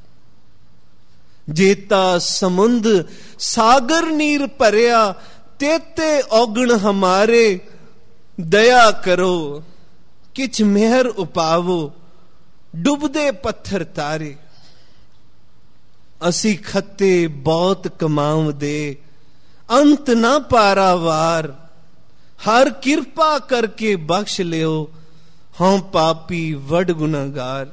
जेता समुंद सागर नीर भरिया, तेते औगण हमारे। दया करो किछ मेहर उपावो, डुबदे पत्थर तारे। असी खत्ते बहुत कमावदे, अंत ना पारावार। हर किरपा करके बख्श लियो, हम पापी वड गुनागार।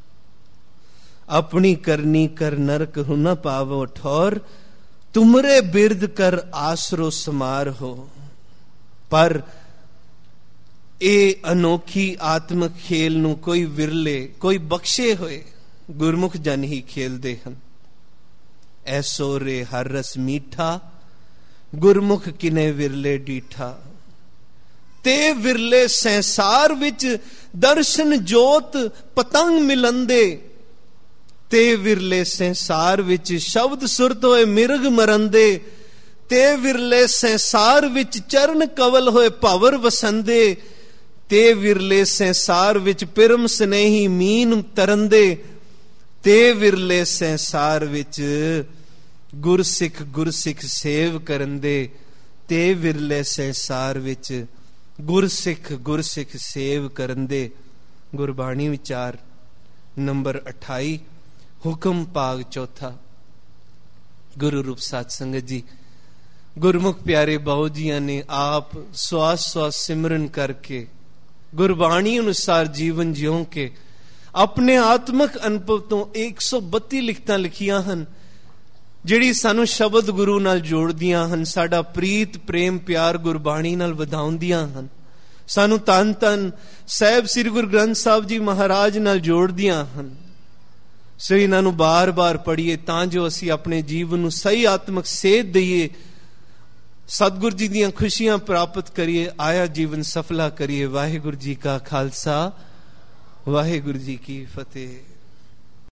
अपनी करनी कर नरक हु न पावो ठौर, तुमरे बिरद कर आसरो समार हो। पर ए अनोखी आत्मक खेल नू कोई विरले, कोई बख्शे होए गुरमुख जन ही खेलते हैं। ऐसो रे हर रस मीठा, गुरमुख किने विरले डीठा। ते विरले संसार विच दर्शन जोत पतंग मिलंदे, ते विरले संसार विच शब्द सुरत होए मिर्ग मरंदे। ते विरले संसार विच चरण कवल होए भवर वसंदे, ते विरले संसार विच पिरम स्नेही मीन तरंदे। ते विरले संसार विच गुरसिख गुरसिख सेव करंदे, ते विरले संसार विच गुरसिख गुरसिख सेव करंदे। गुरबाणी विचार नंबर अठाई, हुक्म भाग चौथा। गुरु रूप साध संगत जी, गुरमुख प्यारे बाऊ जिया ने आप श्वास श्वास सिमरन करके, गुरबाणी अनुसार जीवन जियो के, अपने आत्मक अनुभव तो एक सौ बत्ती लिखतां लिखियां हन, ਜਿਹੜੀ ਸਾਨੂੰ ਸ਼ਬਦ ਗੁਰੂ ਨਾਲ ਜੋੜਦੀਆਂ ਹਨ, ਸਾਡਾ ਪ੍ਰੀਤ ਪ੍ਰੇਮ ਪਿਆਰ ਗੁਰਬਾਣੀ ਨਾਲ ਵਧਾਉਂਦੀਆਂ ਹਨ, ਸਾਨੂੰ ਤਨ ਤਨ ਸਾਹਿਬ ਸ੍ਰੀ ਗੁਰੂ ਗ੍ਰੰਥ ਸਾਹਿਬ ਜੀ ਮਹਾਰਾਜ ਨਾਲ ਜੋੜਦੀਆਂ ਹਨ। ਸੋ ਇਹਨਾਂ ਨੂੰ ਬਾਰ-ਬਾਰ ਪੜ੍ਹੀਏ ਤਾਂ ਜੋ ਅਸੀਂ ਆਪਣੇ ਜੀਵਨ ਨੂੰ ਸਹੀ ਆਤਮਕ ਸੇਧ ਦਈਏ, ਸਤਿਗੁਰ ਜੀ ਦੀਆਂ ਖੁਸ਼ੀਆਂ ਪ੍ਰਾਪਤ ਕਰੀਏ, ਆਇਆ ਜੀਵਨ ਸਫਲਾ ਕਰੀਏ। ਵਾਹਿਗੁਰੂ ਜੀ ਕਾ ਖਾਲਸਾ, ਵਾਹਿਗੁਰੂ ਜੀ ਕੀ ਫਤਿਹ।